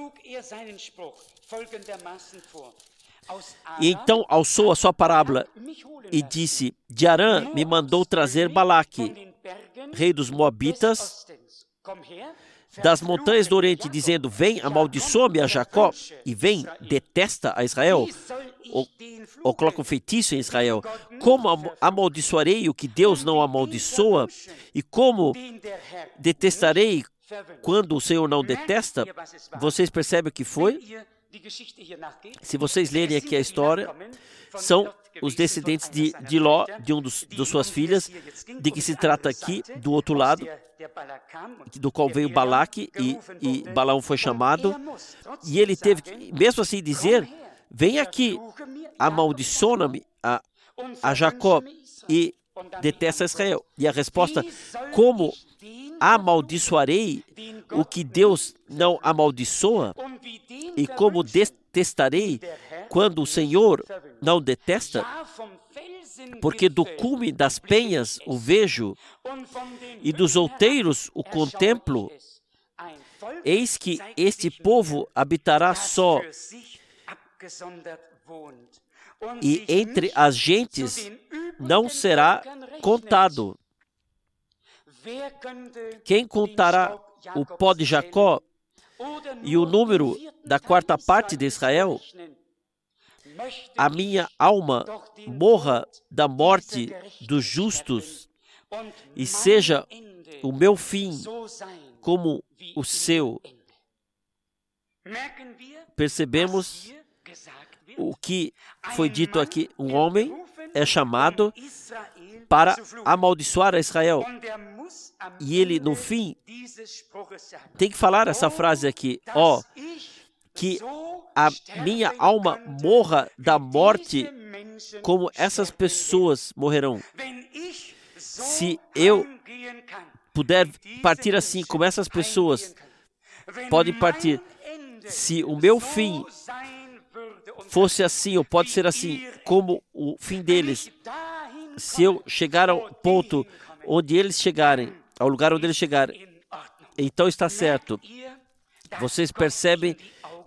E então alçou a sua parábola e disse: de Arã me mandou trazer Balaque, rei dos Moabitas, das montanhas do Oriente, dizendo: vem, amaldiçoa-me a Jacó, e vem, detesta a Israel, ou, ou coloca um feitiço em Israel. Como amaldiçoarei o que Deus não amaldiçoa? E como detestarei quando o Senhor não detesta? Vocês percebem o que foi? Se vocês lerem aqui a história, são os descendentes de, de Ló, de um dos, de suas filhas, de que se trata aqui, do outro lado, do qual veio Balaque, e, e Balaão foi chamado, e ele teve que, mesmo assim, dizer: vem aqui, amaldiçoa-me a, a Jacó e detesta Israel. E a resposta: como amaldiçoarei o que Deus não amaldiçoa? E como detestarei quando o Senhor não detesta? Porque do cume das penhas o vejo, e dos outeiros o contemplo. Eis que este povo habitará só, e entre as gentes não será contado. Quem contará o pó de Jacó e o número da quarta parte de Israel? A minha alma morra da morte dos justos, e seja o meu fim como o seu. Percebemos o que foi dito aqui. Um homem é chamado para amaldiçoar a Israel. E ele, no fim, tem que falar essa frase aqui: ó, oh, que a minha alma morra da morte como essas pessoas morrerão. Se eu puder partir assim como essas pessoas podem partir, se o meu fim fosse assim, ou pode ser assim, como o fim deles, se eu chegar ao ponto onde eles chegarem, ao lugar onde eles chegarem, então está certo. Vocês percebem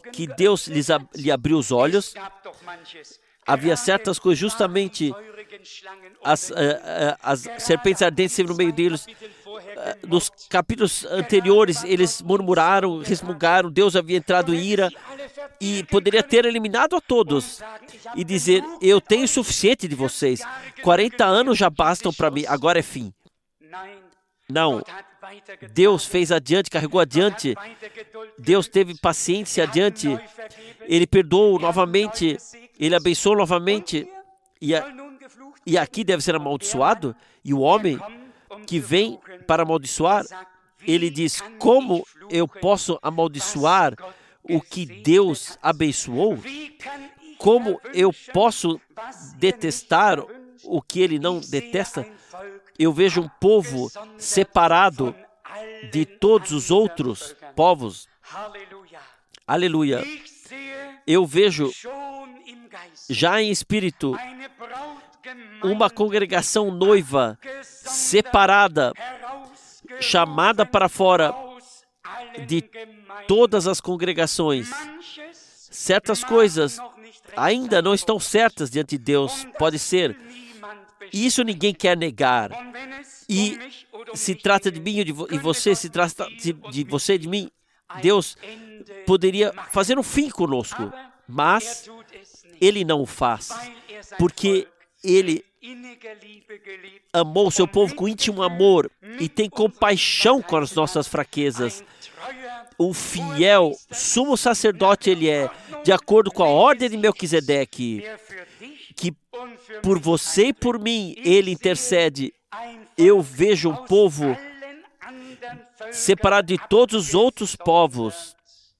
que Deus lhes ab lhe abriu os olhos. Havia certas coisas, justamente as, uh, uh, as serpentes ardentes sempre no meio deles. Uh, nos capítulos anteriores, eles murmuraram, resmungaram, Deus havia entrado em ira e poderia ter eliminado a todos e dizer: eu tenho o suficiente de vocês, quarenta anos já bastam para mim, agora é fim. Não, Deus fez adiante, carregou adiante, Deus teve paciência adiante, Ele perdoou novamente, Ele abençoou novamente, e, a, e aqui deve ser amaldiçoado, e o homem que vem para amaldiçoar, ele diz: como eu posso amaldiçoar o que Deus abençoou? Como eu posso detestar o que Ele não detesta? Eu vejo um povo separado de todos os outros povos. Aleluia. Eu vejo já em espírito uma congregação noiva separada, chamada para fora de todas as congregações. Certas coisas ainda não estão certas diante de Deus, pode ser. Isso ninguém quer negar. E se trata de mim e de vo e você, se trata de, de você e de mim, Deus poderia fazer um fim conosco, mas Ele não o faz, porque Ele amou o seu povo com íntimo amor e tem compaixão com as nossas fraquezas. O fiel sumo sacerdote Ele é, de acordo com a ordem de Melquisedeque, que por você e por mim Ele intercede. Eu vejo um povo separado de todos os outros povos.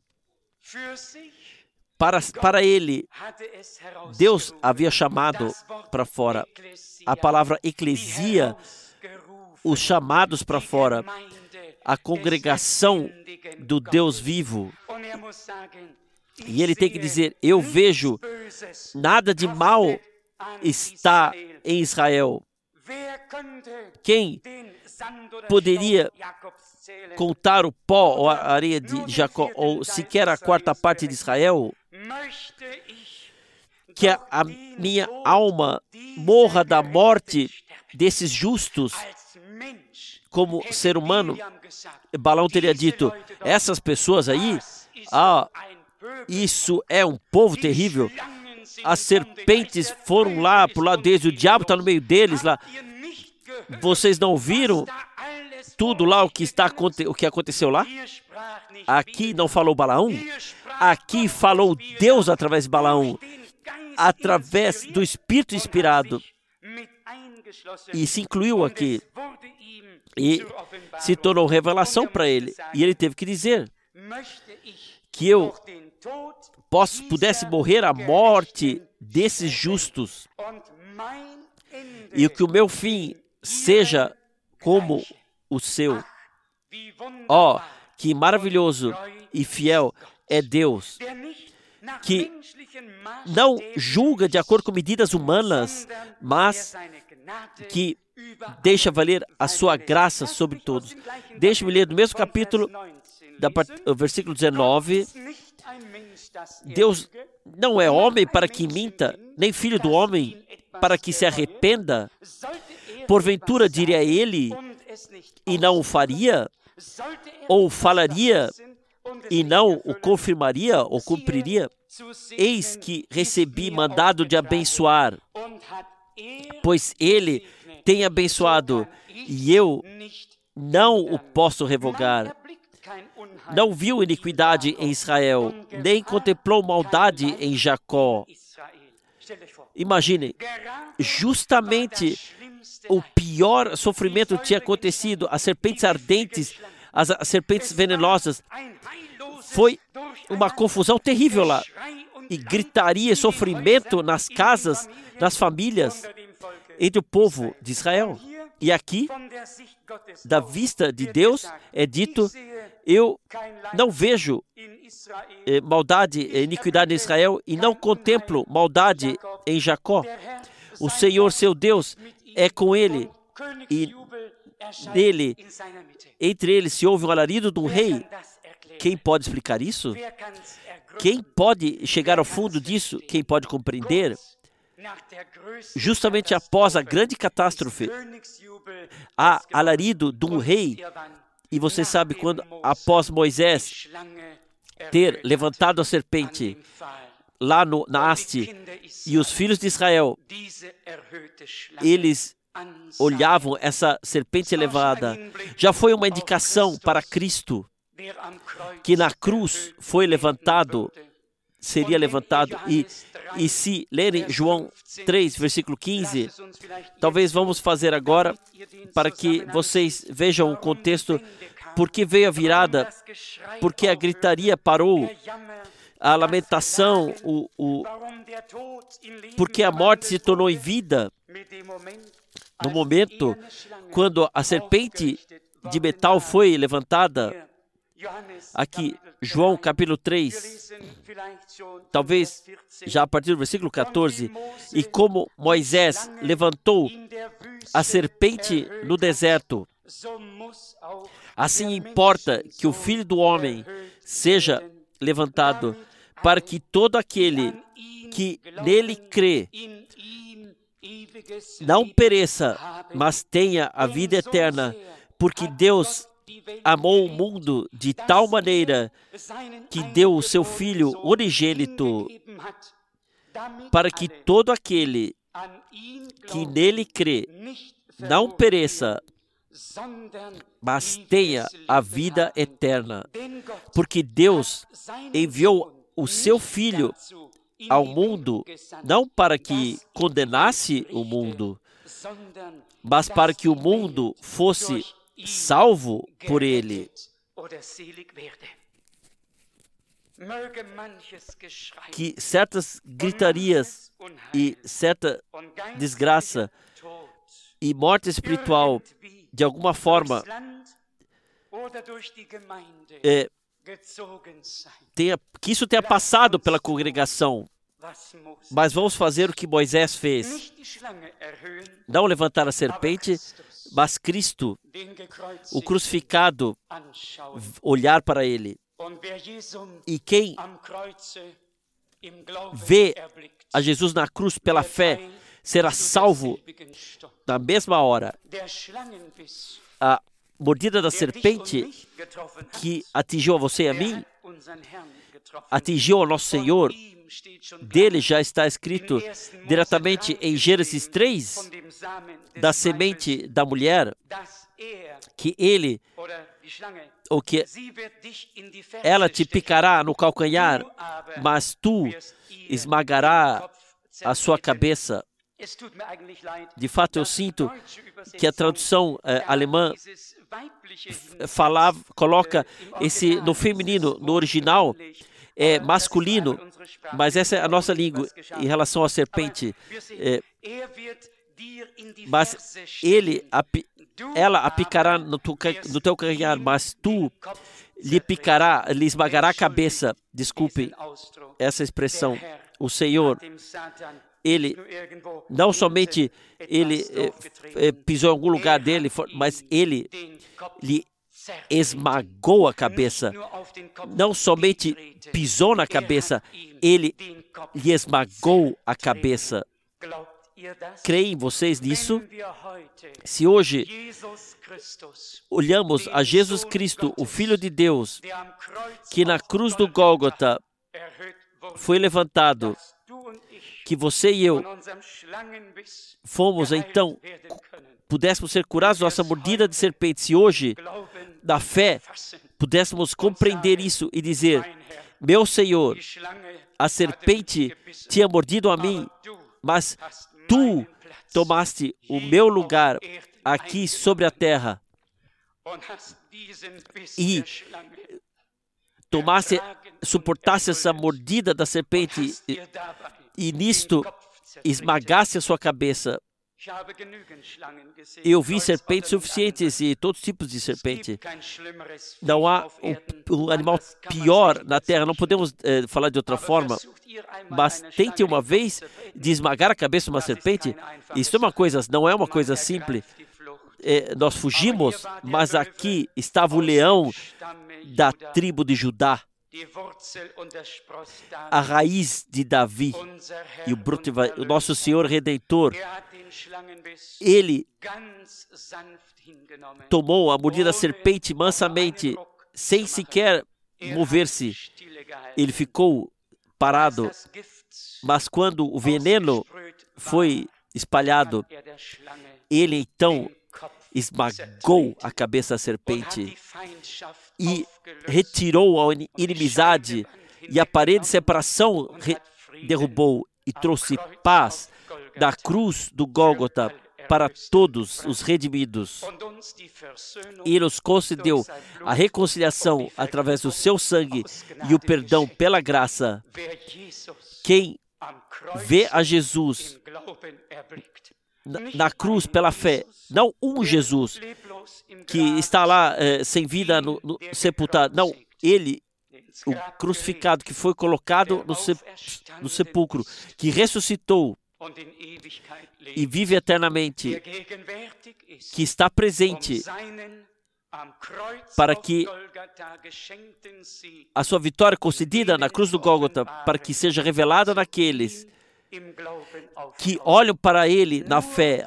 Para, para Ele, Deus havia chamado para fora. A palavra eclesia, os chamados para fora, a congregação do Deus vivo. E Ele tem que dizer: eu vejo nada de mal está em Israel. Quem poderia contar o pó ou a areia de Jacó, ou sequer a quarta parte de Israel? Que a, a minha alma morra da morte desses justos. Como ser humano, Balaão teria dito: essas pessoas aí, ah, isso é um povo terrível. As serpentes foram lá para o lado deles, o diabo está no meio deles lá. Vocês não viram tudo lá o que, está, o que aconteceu lá? Aqui não falou Balaão, aqui falou Deus através de Balaão, através do Espírito inspirado. E se incluiu aqui. E se tornou revelação para ele. E ele teve que dizer que eu posso, pudesse morrer a morte desses justos. E que o meu fim seja como o seu. Ó, oh, que maravilhoso e fiel é Deus, que não julga de acordo com medidas humanas, mas que deixa valer a sua graça sobre todos. Deixe-me ler do mesmo capítulo, da part... versículo dezenove. Deus não é homem para que minta, nem filho do homem para que se arrependa. Porventura diria ele e não o faria? Ou falaria e não o confirmaria ou cumpriria? Eis que recebi mandado de abençoar, pois ele tem abençoado e eu não o posso revogar. Não viu iniquidade em Israel, nem contemplou maldade em Jacó. Imaginem, justamente o pior sofrimento tinha acontecido, as serpentes ardentes, as, as serpentes venenosas. Foi uma confusão terrível lá. E gritaria e sofrimento nas casas, nas famílias, entre o povo de Israel. E aqui, da vista de Deus, é dito: eu não vejo eh, maldade, eh, iniquidade em Israel e não contemplo maldade em Jacó. O Senhor, seu Deus, é com ele e nele, entre eles, se ouve um alarido de um rei. Quem pode explicar isso? Quem pode chegar ao fundo disso? Quem pode compreender? Justamente após a grande catástrofe, há alarido de um rei. E você sabe quando, após Moisés ter levantado a serpente lá no, na haste, e os filhos de Israel, eles olhavam essa serpente elevada, já foi uma indicação para Cristo, que na cruz foi levantado, seria levantado. E, e se lerem João três, versículo quinze, talvez vamos fazer agora, para que vocês vejam o contexto, por que veio a virada, porque a gritaria parou, a lamentação, o, o, porque a morte se tornou em vida, no momento quando a serpente de metal foi levantada. Aqui, João capítulo três, talvez já a partir do versículo quatorze, e como Moisés levantou a serpente no deserto, assim importa que o Filho do Homem seja levantado, para que todo aquele que nele crê não pereça, mas tenha a vida eterna, porque Deus amou o mundo de tal maneira que deu o seu Filho unigênito, para que todo aquele que nele crê não pereça, mas tenha a vida eterna. Porque Deus enviou o seu Filho ao mundo, não para que condenasse o mundo, mas para que o mundo fosse salvo por ele. Que certas gritarias e certa desgraça e morte espiritual, de alguma forma, é, tenha, que isso tenha passado pela congregação. Mas vamos fazer o que Moisés fez. Não levantar a serpente, mas Cristo, o crucificado, olhar para ele. E quem vê a Jesus na cruz pela fé, será salvo na mesma hora. A mordida da serpente que atingiu a você e a mim, atingiu ao nosso Senhor, dele já está escrito diretamente em Gênesis três, da semente da mulher, que ele, ou que ela te picará no calcanhar, mas tu esmagará a sua cabeça. De fato, eu sinto que a tradução eh, alemã falava, coloca esse no feminino, no original é masculino, mas essa é a nossa língua em relação à serpente. É, mas ele, ela a picará no, tu, no teu calcanhar, mas tu lhe picará, lhe esmagará a cabeça. Desculpem essa expressão. O Senhor, ele não somente ele é, é, pisou em algum lugar dele, mas ele lhe esmagou a cabeça. Não somente pisou na cabeça, ele lhe esmagou a cabeça. Creem vocês nisso? Se hoje olhamos a Jesus Cristo, o Filho de Deus, que na cruz do Gólgota foi levantado, que você e eu fomos, então, pudéssemos ser curados da nossa mordida de serpente. Se hoje, na fé, pudéssemos compreender isso e dizer: meu Senhor, a serpente tinha mordido a mim, mas tu tomaste o meu lugar aqui sobre a terra e tomaste, suportaste essa mordida da serpente e, e nisto esmagaste a sua cabeça. Eu vi serpentes suficientes e todos os tipos de serpente. Não há um, um animal pior na terra. Não podemos eh, falar de outra forma. Mas tente uma vez de esmagar a cabeça de uma serpente. Isso é uma coisa, não é uma coisa simples. É, nós fugimos, mas aqui estava o leão da tribo de Judá. a raiz de Davi e o, broto, o nosso Senhor Redentor, Ele tomou a mordida da serpente mansamente, sem sequer mover-se. Ele ficou parado, mas quando o veneno foi espalhado, ele então esmagou a cabeça da serpente e retirou a inimizade, e a parede de separação derrubou e trouxe paz da cruz do Gólgota para todos os redimidos. E nos concedeu a reconciliação através do seu sangue e o perdão pela graça. Quem vê a Jesus na, na cruz pela fé, não um Jesus que está lá eh, sem vida, no, no, sepultado, não, ele, o crucificado que foi colocado no, se, no sepulcro, que ressuscitou e vive eternamente, que está presente para que a sua vitória concedida na cruz do Gólgota, para que seja revelada naqueles que olham para Ele na fé.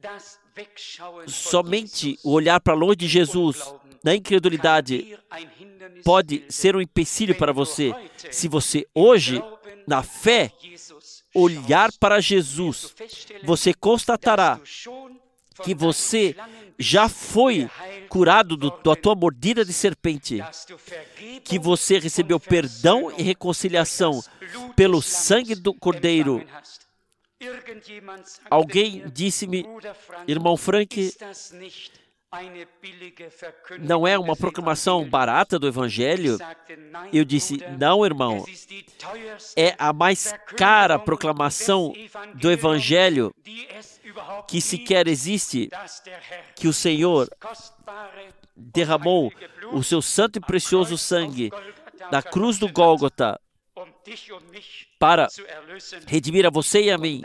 Somente o olhar para longe de Jesus, na incredulidade, pode ser um empecilho para você. Se você hoje, na fé, olhar para Jesus, você constatará que você já foi curado do, da tua mordida de serpente, que você recebeu perdão e reconciliação pelo sangue do Cordeiro. Alguém disse-me, irmão Frank, não é uma proclamação barata do Evangelho? Eu disse, não, irmão, é a mais cara proclamação do Evangelho que sequer existe, que o Senhor derramou o seu santo e precioso sangue na cruz do Gólgota para redimir a você e a mim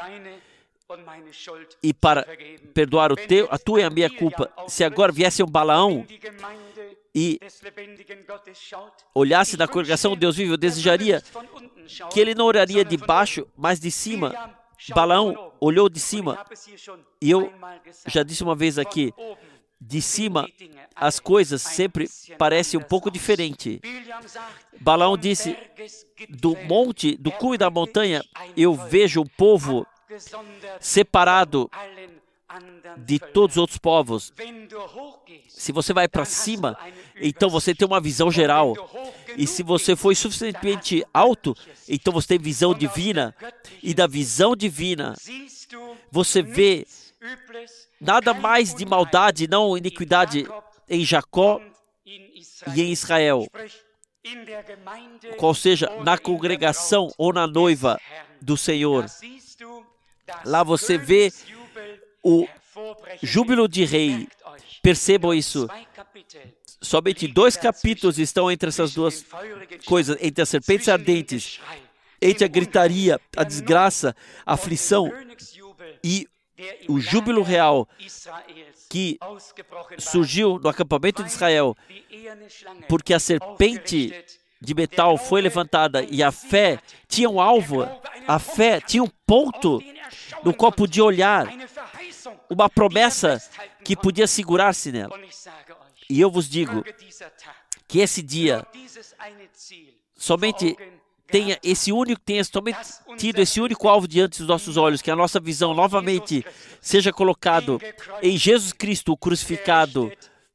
e para perdoar o teu, a tua e a minha culpa. Se agora viesse um Balaão e olhasse na congregação de Deus vivo, eu desejaria que ele não oraria de baixo, mas de cima. Balaão olhou de cima, e eu já disse uma vez aqui, de cima as coisas sempre parecem um pouco diferentes. Balaão disse, do monte, do cume da montanha, eu vejo o povo separado de todos os outros povos. Se você vai para cima, então você tem uma visão geral. E se você foi suficientemente alto, então você tem visão divina. E da visão divina, você vê nada mais de maldade, não iniquidade em Jacó e em Israel. Qual seja, na congregação ou na noiva do Senhor. Lá você vê o júbilo de rei. Percebam isso. Somente dois capítulos estão entre essas duas coisas, entre as serpentes ardentes, entre a gritaria, a desgraça, a aflição e o júbilo real que surgiu no acampamento de Israel, porque a serpente de metal foi levantada e a fé tinha um alvo, a fé tinha um ponto no qual podia olhar, uma promessa que podia segurar-se nela. E eu vos digo que esse dia somente tenha esse único, tenha somente tido esse único alvo diante dos nossos olhos, que a nossa visão novamente seja colocado em Jesus Cristo, o crucificado,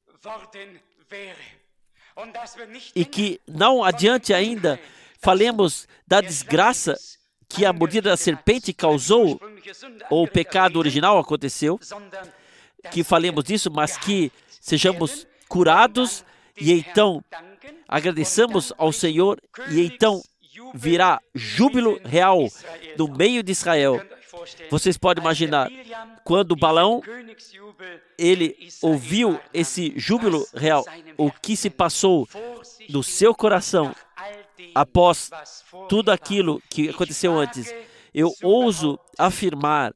e que não adiante ainda falemos da desgraça que a mordida da serpente causou, ou o pecado original aconteceu, que falemos disso, mas que sejamos curados e então agradeçamos ao Senhor e então virá júbilo real no meio de Israel. Vocês podem imaginar, quando Balaão, ele ouviu esse júbilo real, o que se passou no seu coração após tudo aquilo que aconteceu antes. Eu ouso afirmar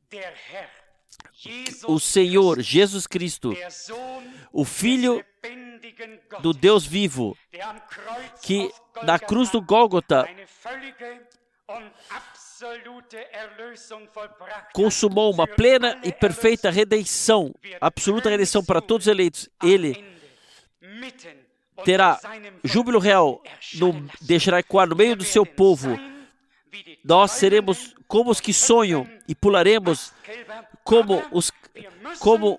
o Senhor Jesus Cristo, o Filho do Deus vivo, que na cruz do Gólgota consumou uma plena e perfeita redenção, absoluta redenção para todos os eleitos. Ele terá júbilo real, no, deixará ecoar no meio do seu povo. Nós seremos como os que sonham e pularemos como os, como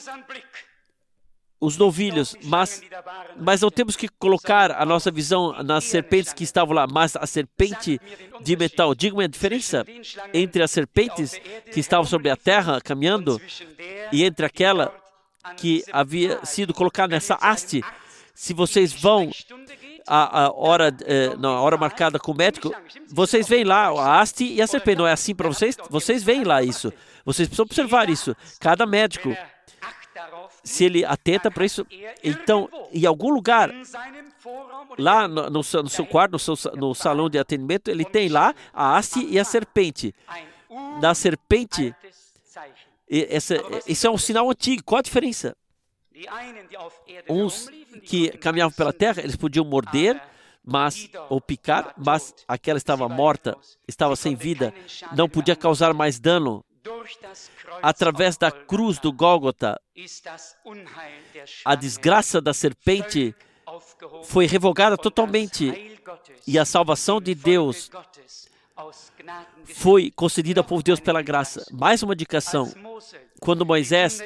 os novilhos, mas, mas não temos que colocar a nossa visão nas serpentes que estavam lá, mas a serpente de metal. Diga-me a diferença entre as serpentes que estavam sobre a terra caminhando e entre aquela que havia sido colocada nessa haste. Se vocês vão a, a hora, eh, na hora marcada com o médico, vocês veem lá a haste e a serpente. Não é assim para vocês? Vocês veem lá isso. Vocês precisam observar isso. Cada médico, se ele atenta para isso, então, em algum lugar, lá no, no, seu, no seu quarto, no, seu, no salão de atendimento, ele tem lá a haste e a serpente. Da serpente, essa, isso é um sinal antigo. Qual a diferença? Uns que caminhavam pela terra, eles podiam morder, mas, ou picar, mas aquela estava morta, estava sem vida, não podia causar mais dano. Através da cruz do Gólgota, a desgraça da serpente foi revogada totalmente e a salvação de Deus foi concedida ao povo de Deus pela graça. Mais uma indicação. Quando Moisés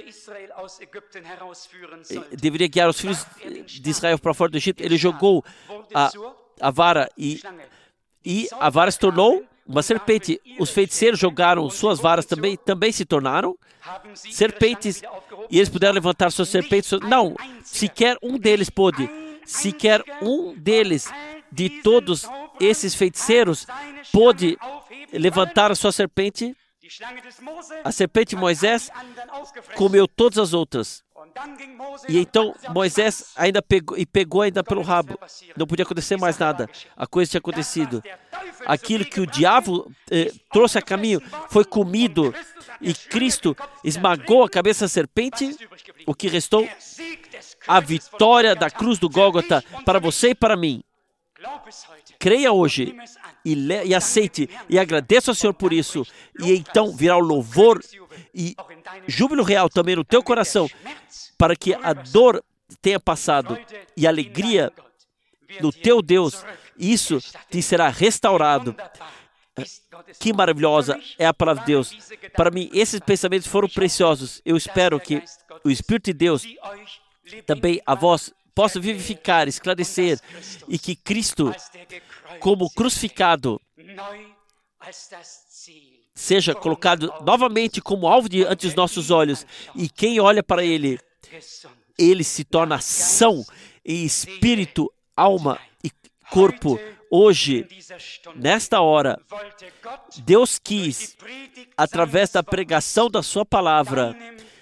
deveria guiar os filhos de Israel para fora do Egito, ele jogou a, a vara e, e a vara se tornou uma serpente. Os feiticeiros jogaram suas varas também, também se tornaram serpentes, e eles puderam levantar suas serpentes. Não, sequer um deles pôde, sequer um deles, de todos esses feiticeiros, pôde levantar a sua serpente. A serpente de Moisés comeu todas as outras. E então Moisés ainda pegou, e pegou ainda pelo rabo. Não podia acontecer mais nada. A coisa tinha acontecido. Aquilo que o diabo eh, trouxe a caminho foi comido, e Cristo esmagou a cabeça da serpente. O que restou? A vitória da cruz do Gólgota para você e para mim. Creia hoje e, le, e aceite e agradeça ao Senhor por isso, e então virá o louvor e júbilo real também no teu coração, para que a dor tenha passado e a alegria no teu Deus, isso te será restaurado. Que maravilhosa é a palavra de Deus. Para mim, esses pensamentos foram preciosos. Eu espero que o Espírito de Deus também a vós possa vivificar, esclarecer, e que Cristo, como crucificado, seja colocado novamente como alvo diante dos nossos olhos, e quem olha para Ele, Ele se torna são em espírito, alma e corpo. Hoje, nesta hora, Deus quis, através da pregação da Sua palavra,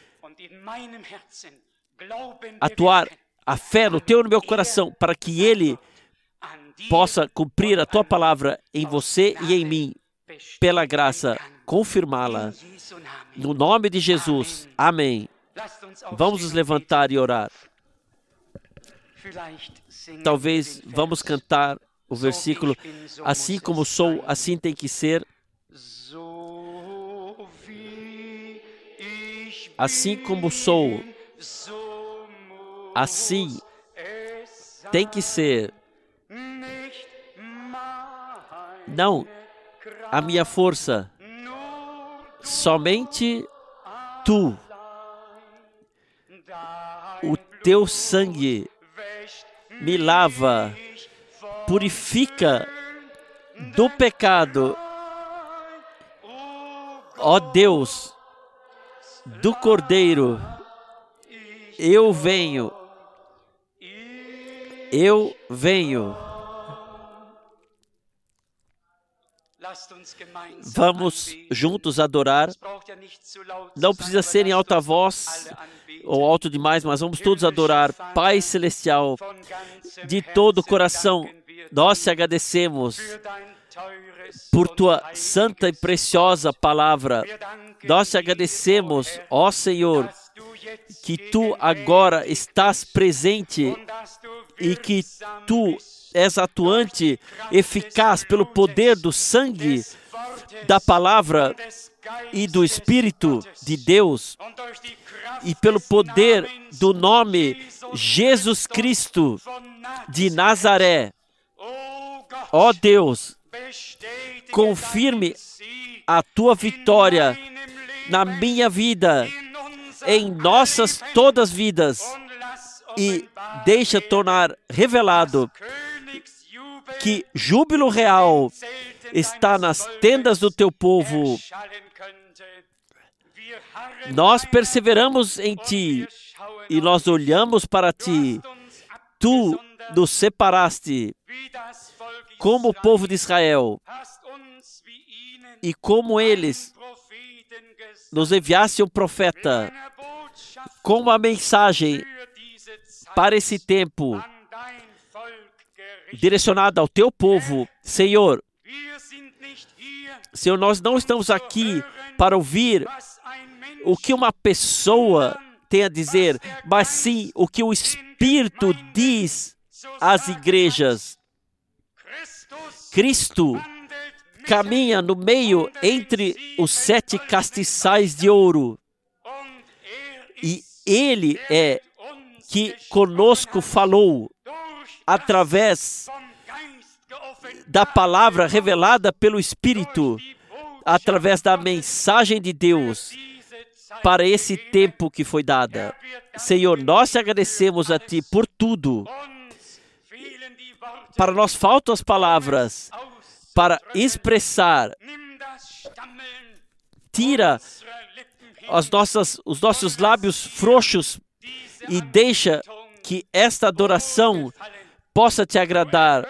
atuar a fé no teu e no meu coração, para que Ele possa cumprir a tua palavra em você e em mim, pela graça, confirmá-la. No nome de Jesus. Amém. Vamos nos levantar e orar. Talvez vamos cantar o versículo: assim como sou, assim tem que ser. Assim como sou, assim tem que ser. Não a minha força, somente tu. O teu sangue me lava, purifica do pecado. Ó Deus, do Cordeiro, eu venho. Eu venho. Vamos juntos adorar. Não precisa ser em alta voz ou alto demais, mas vamos todos adorar. Pai Celestial, de todo o coração, nós te agradecemos por tua santa e preciosa palavra. Nós te agradecemos, ó Senhor, que Tu agora estás presente e que Tu és atuante, eficaz pelo poder do sangue, da palavra e do Espírito de Deus e pelo poder do nome Jesus Cristo de Nazaré. Ó Deus, confirme a Tua vitória na minha vida, em nossas todas vidas, e deixa tornar revelado que júbilo real está nas tendas do Teu povo. Nós perseveramos em Ti e nós olhamos para Ti. Tu nos separaste como o povo de Israel e como eles nos enviaste um profeta com uma mensagem para esse tempo direcionada ao Teu povo. Senhor, Senhor, nós não estamos aqui para ouvir o que uma pessoa tem a dizer, mas sim o que o Espírito diz às igrejas. Cristo caminha no meio entre os sete castiçais de ouro. E Ele é que conosco falou através da palavra revelada pelo Espírito, através da mensagem de Deus para esse tempo que foi dada. Senhor, nós te agradecemos a Ti por tudo. Para nós faltam as palavras para expressar. Tira as nossas, os nossos lábios frouxos e deixa que esta adoração possa Te agradar.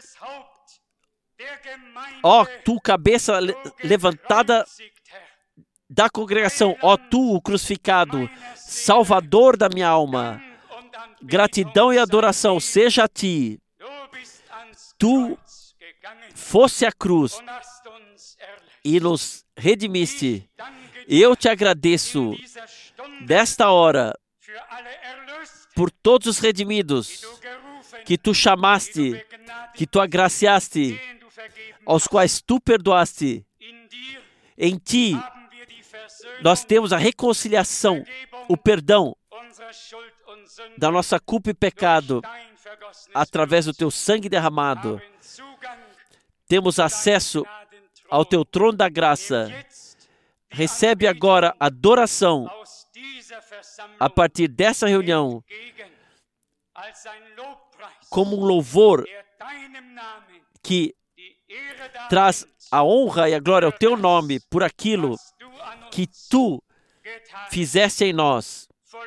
Ó, Tu, cabeça levantada da congregação, ó Tu, o crucificado, Salvador da minha alma, gratidão e adoração seja a Ti. Tu fosse a cruz e nos redimiste. Eu Te agradeço nesta hora por todos os redimidos que Tu chamaste, que Tu agraciaste, aos quais Tu perdoaste. Em Ti nós temos a reconciliação, o perdão da nossa culpa e pecado através do Teu sangue derramado. Temos acesso ao Teu trono da graça. Recebe agora adoração a partir dessa reunião como um louvor que traz a honra e a glória ao Teu nome por aquilo que Tu fizeste em nós.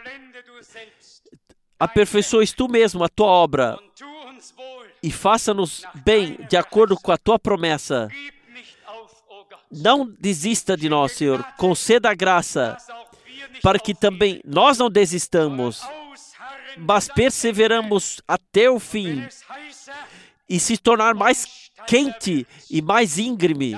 Aperfeiçoes Tu mesmo a Tua obra e faça-nos bem de acordo com a Tua promessa. Não desista de nós, Senhor. Conceda a graça para que também nós não desistamos, mas perseveramos até o fim e se tornar mais quente e mais íngreme.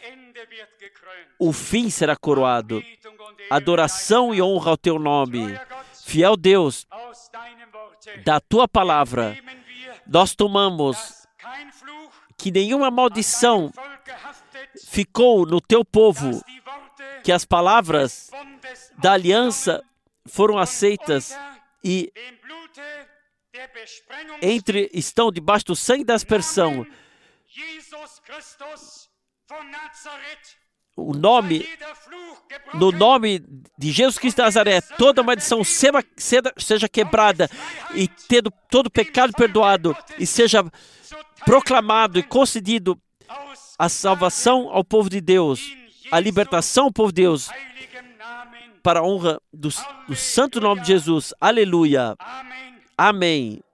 O fim será coroado. Adoração e honra ao Teu nome. Fiel Deus, da Tua palavra, nós tomamos que nenhuma maldição ficou no Teu povo, que as palavras da aliança foram aceitas e entre estão debaixo do sangue da aspersão. O nome, no nome de Jesus Cristo de Nazaré, toda maldição seja, seja quebrada e tendo todo pecado perdoado e seja proclamado e concedido a salvação ao povo de Deus, a libertação ao povo de Deus, para a honra do, do santo nome de Jesus. Aleluia. Amém.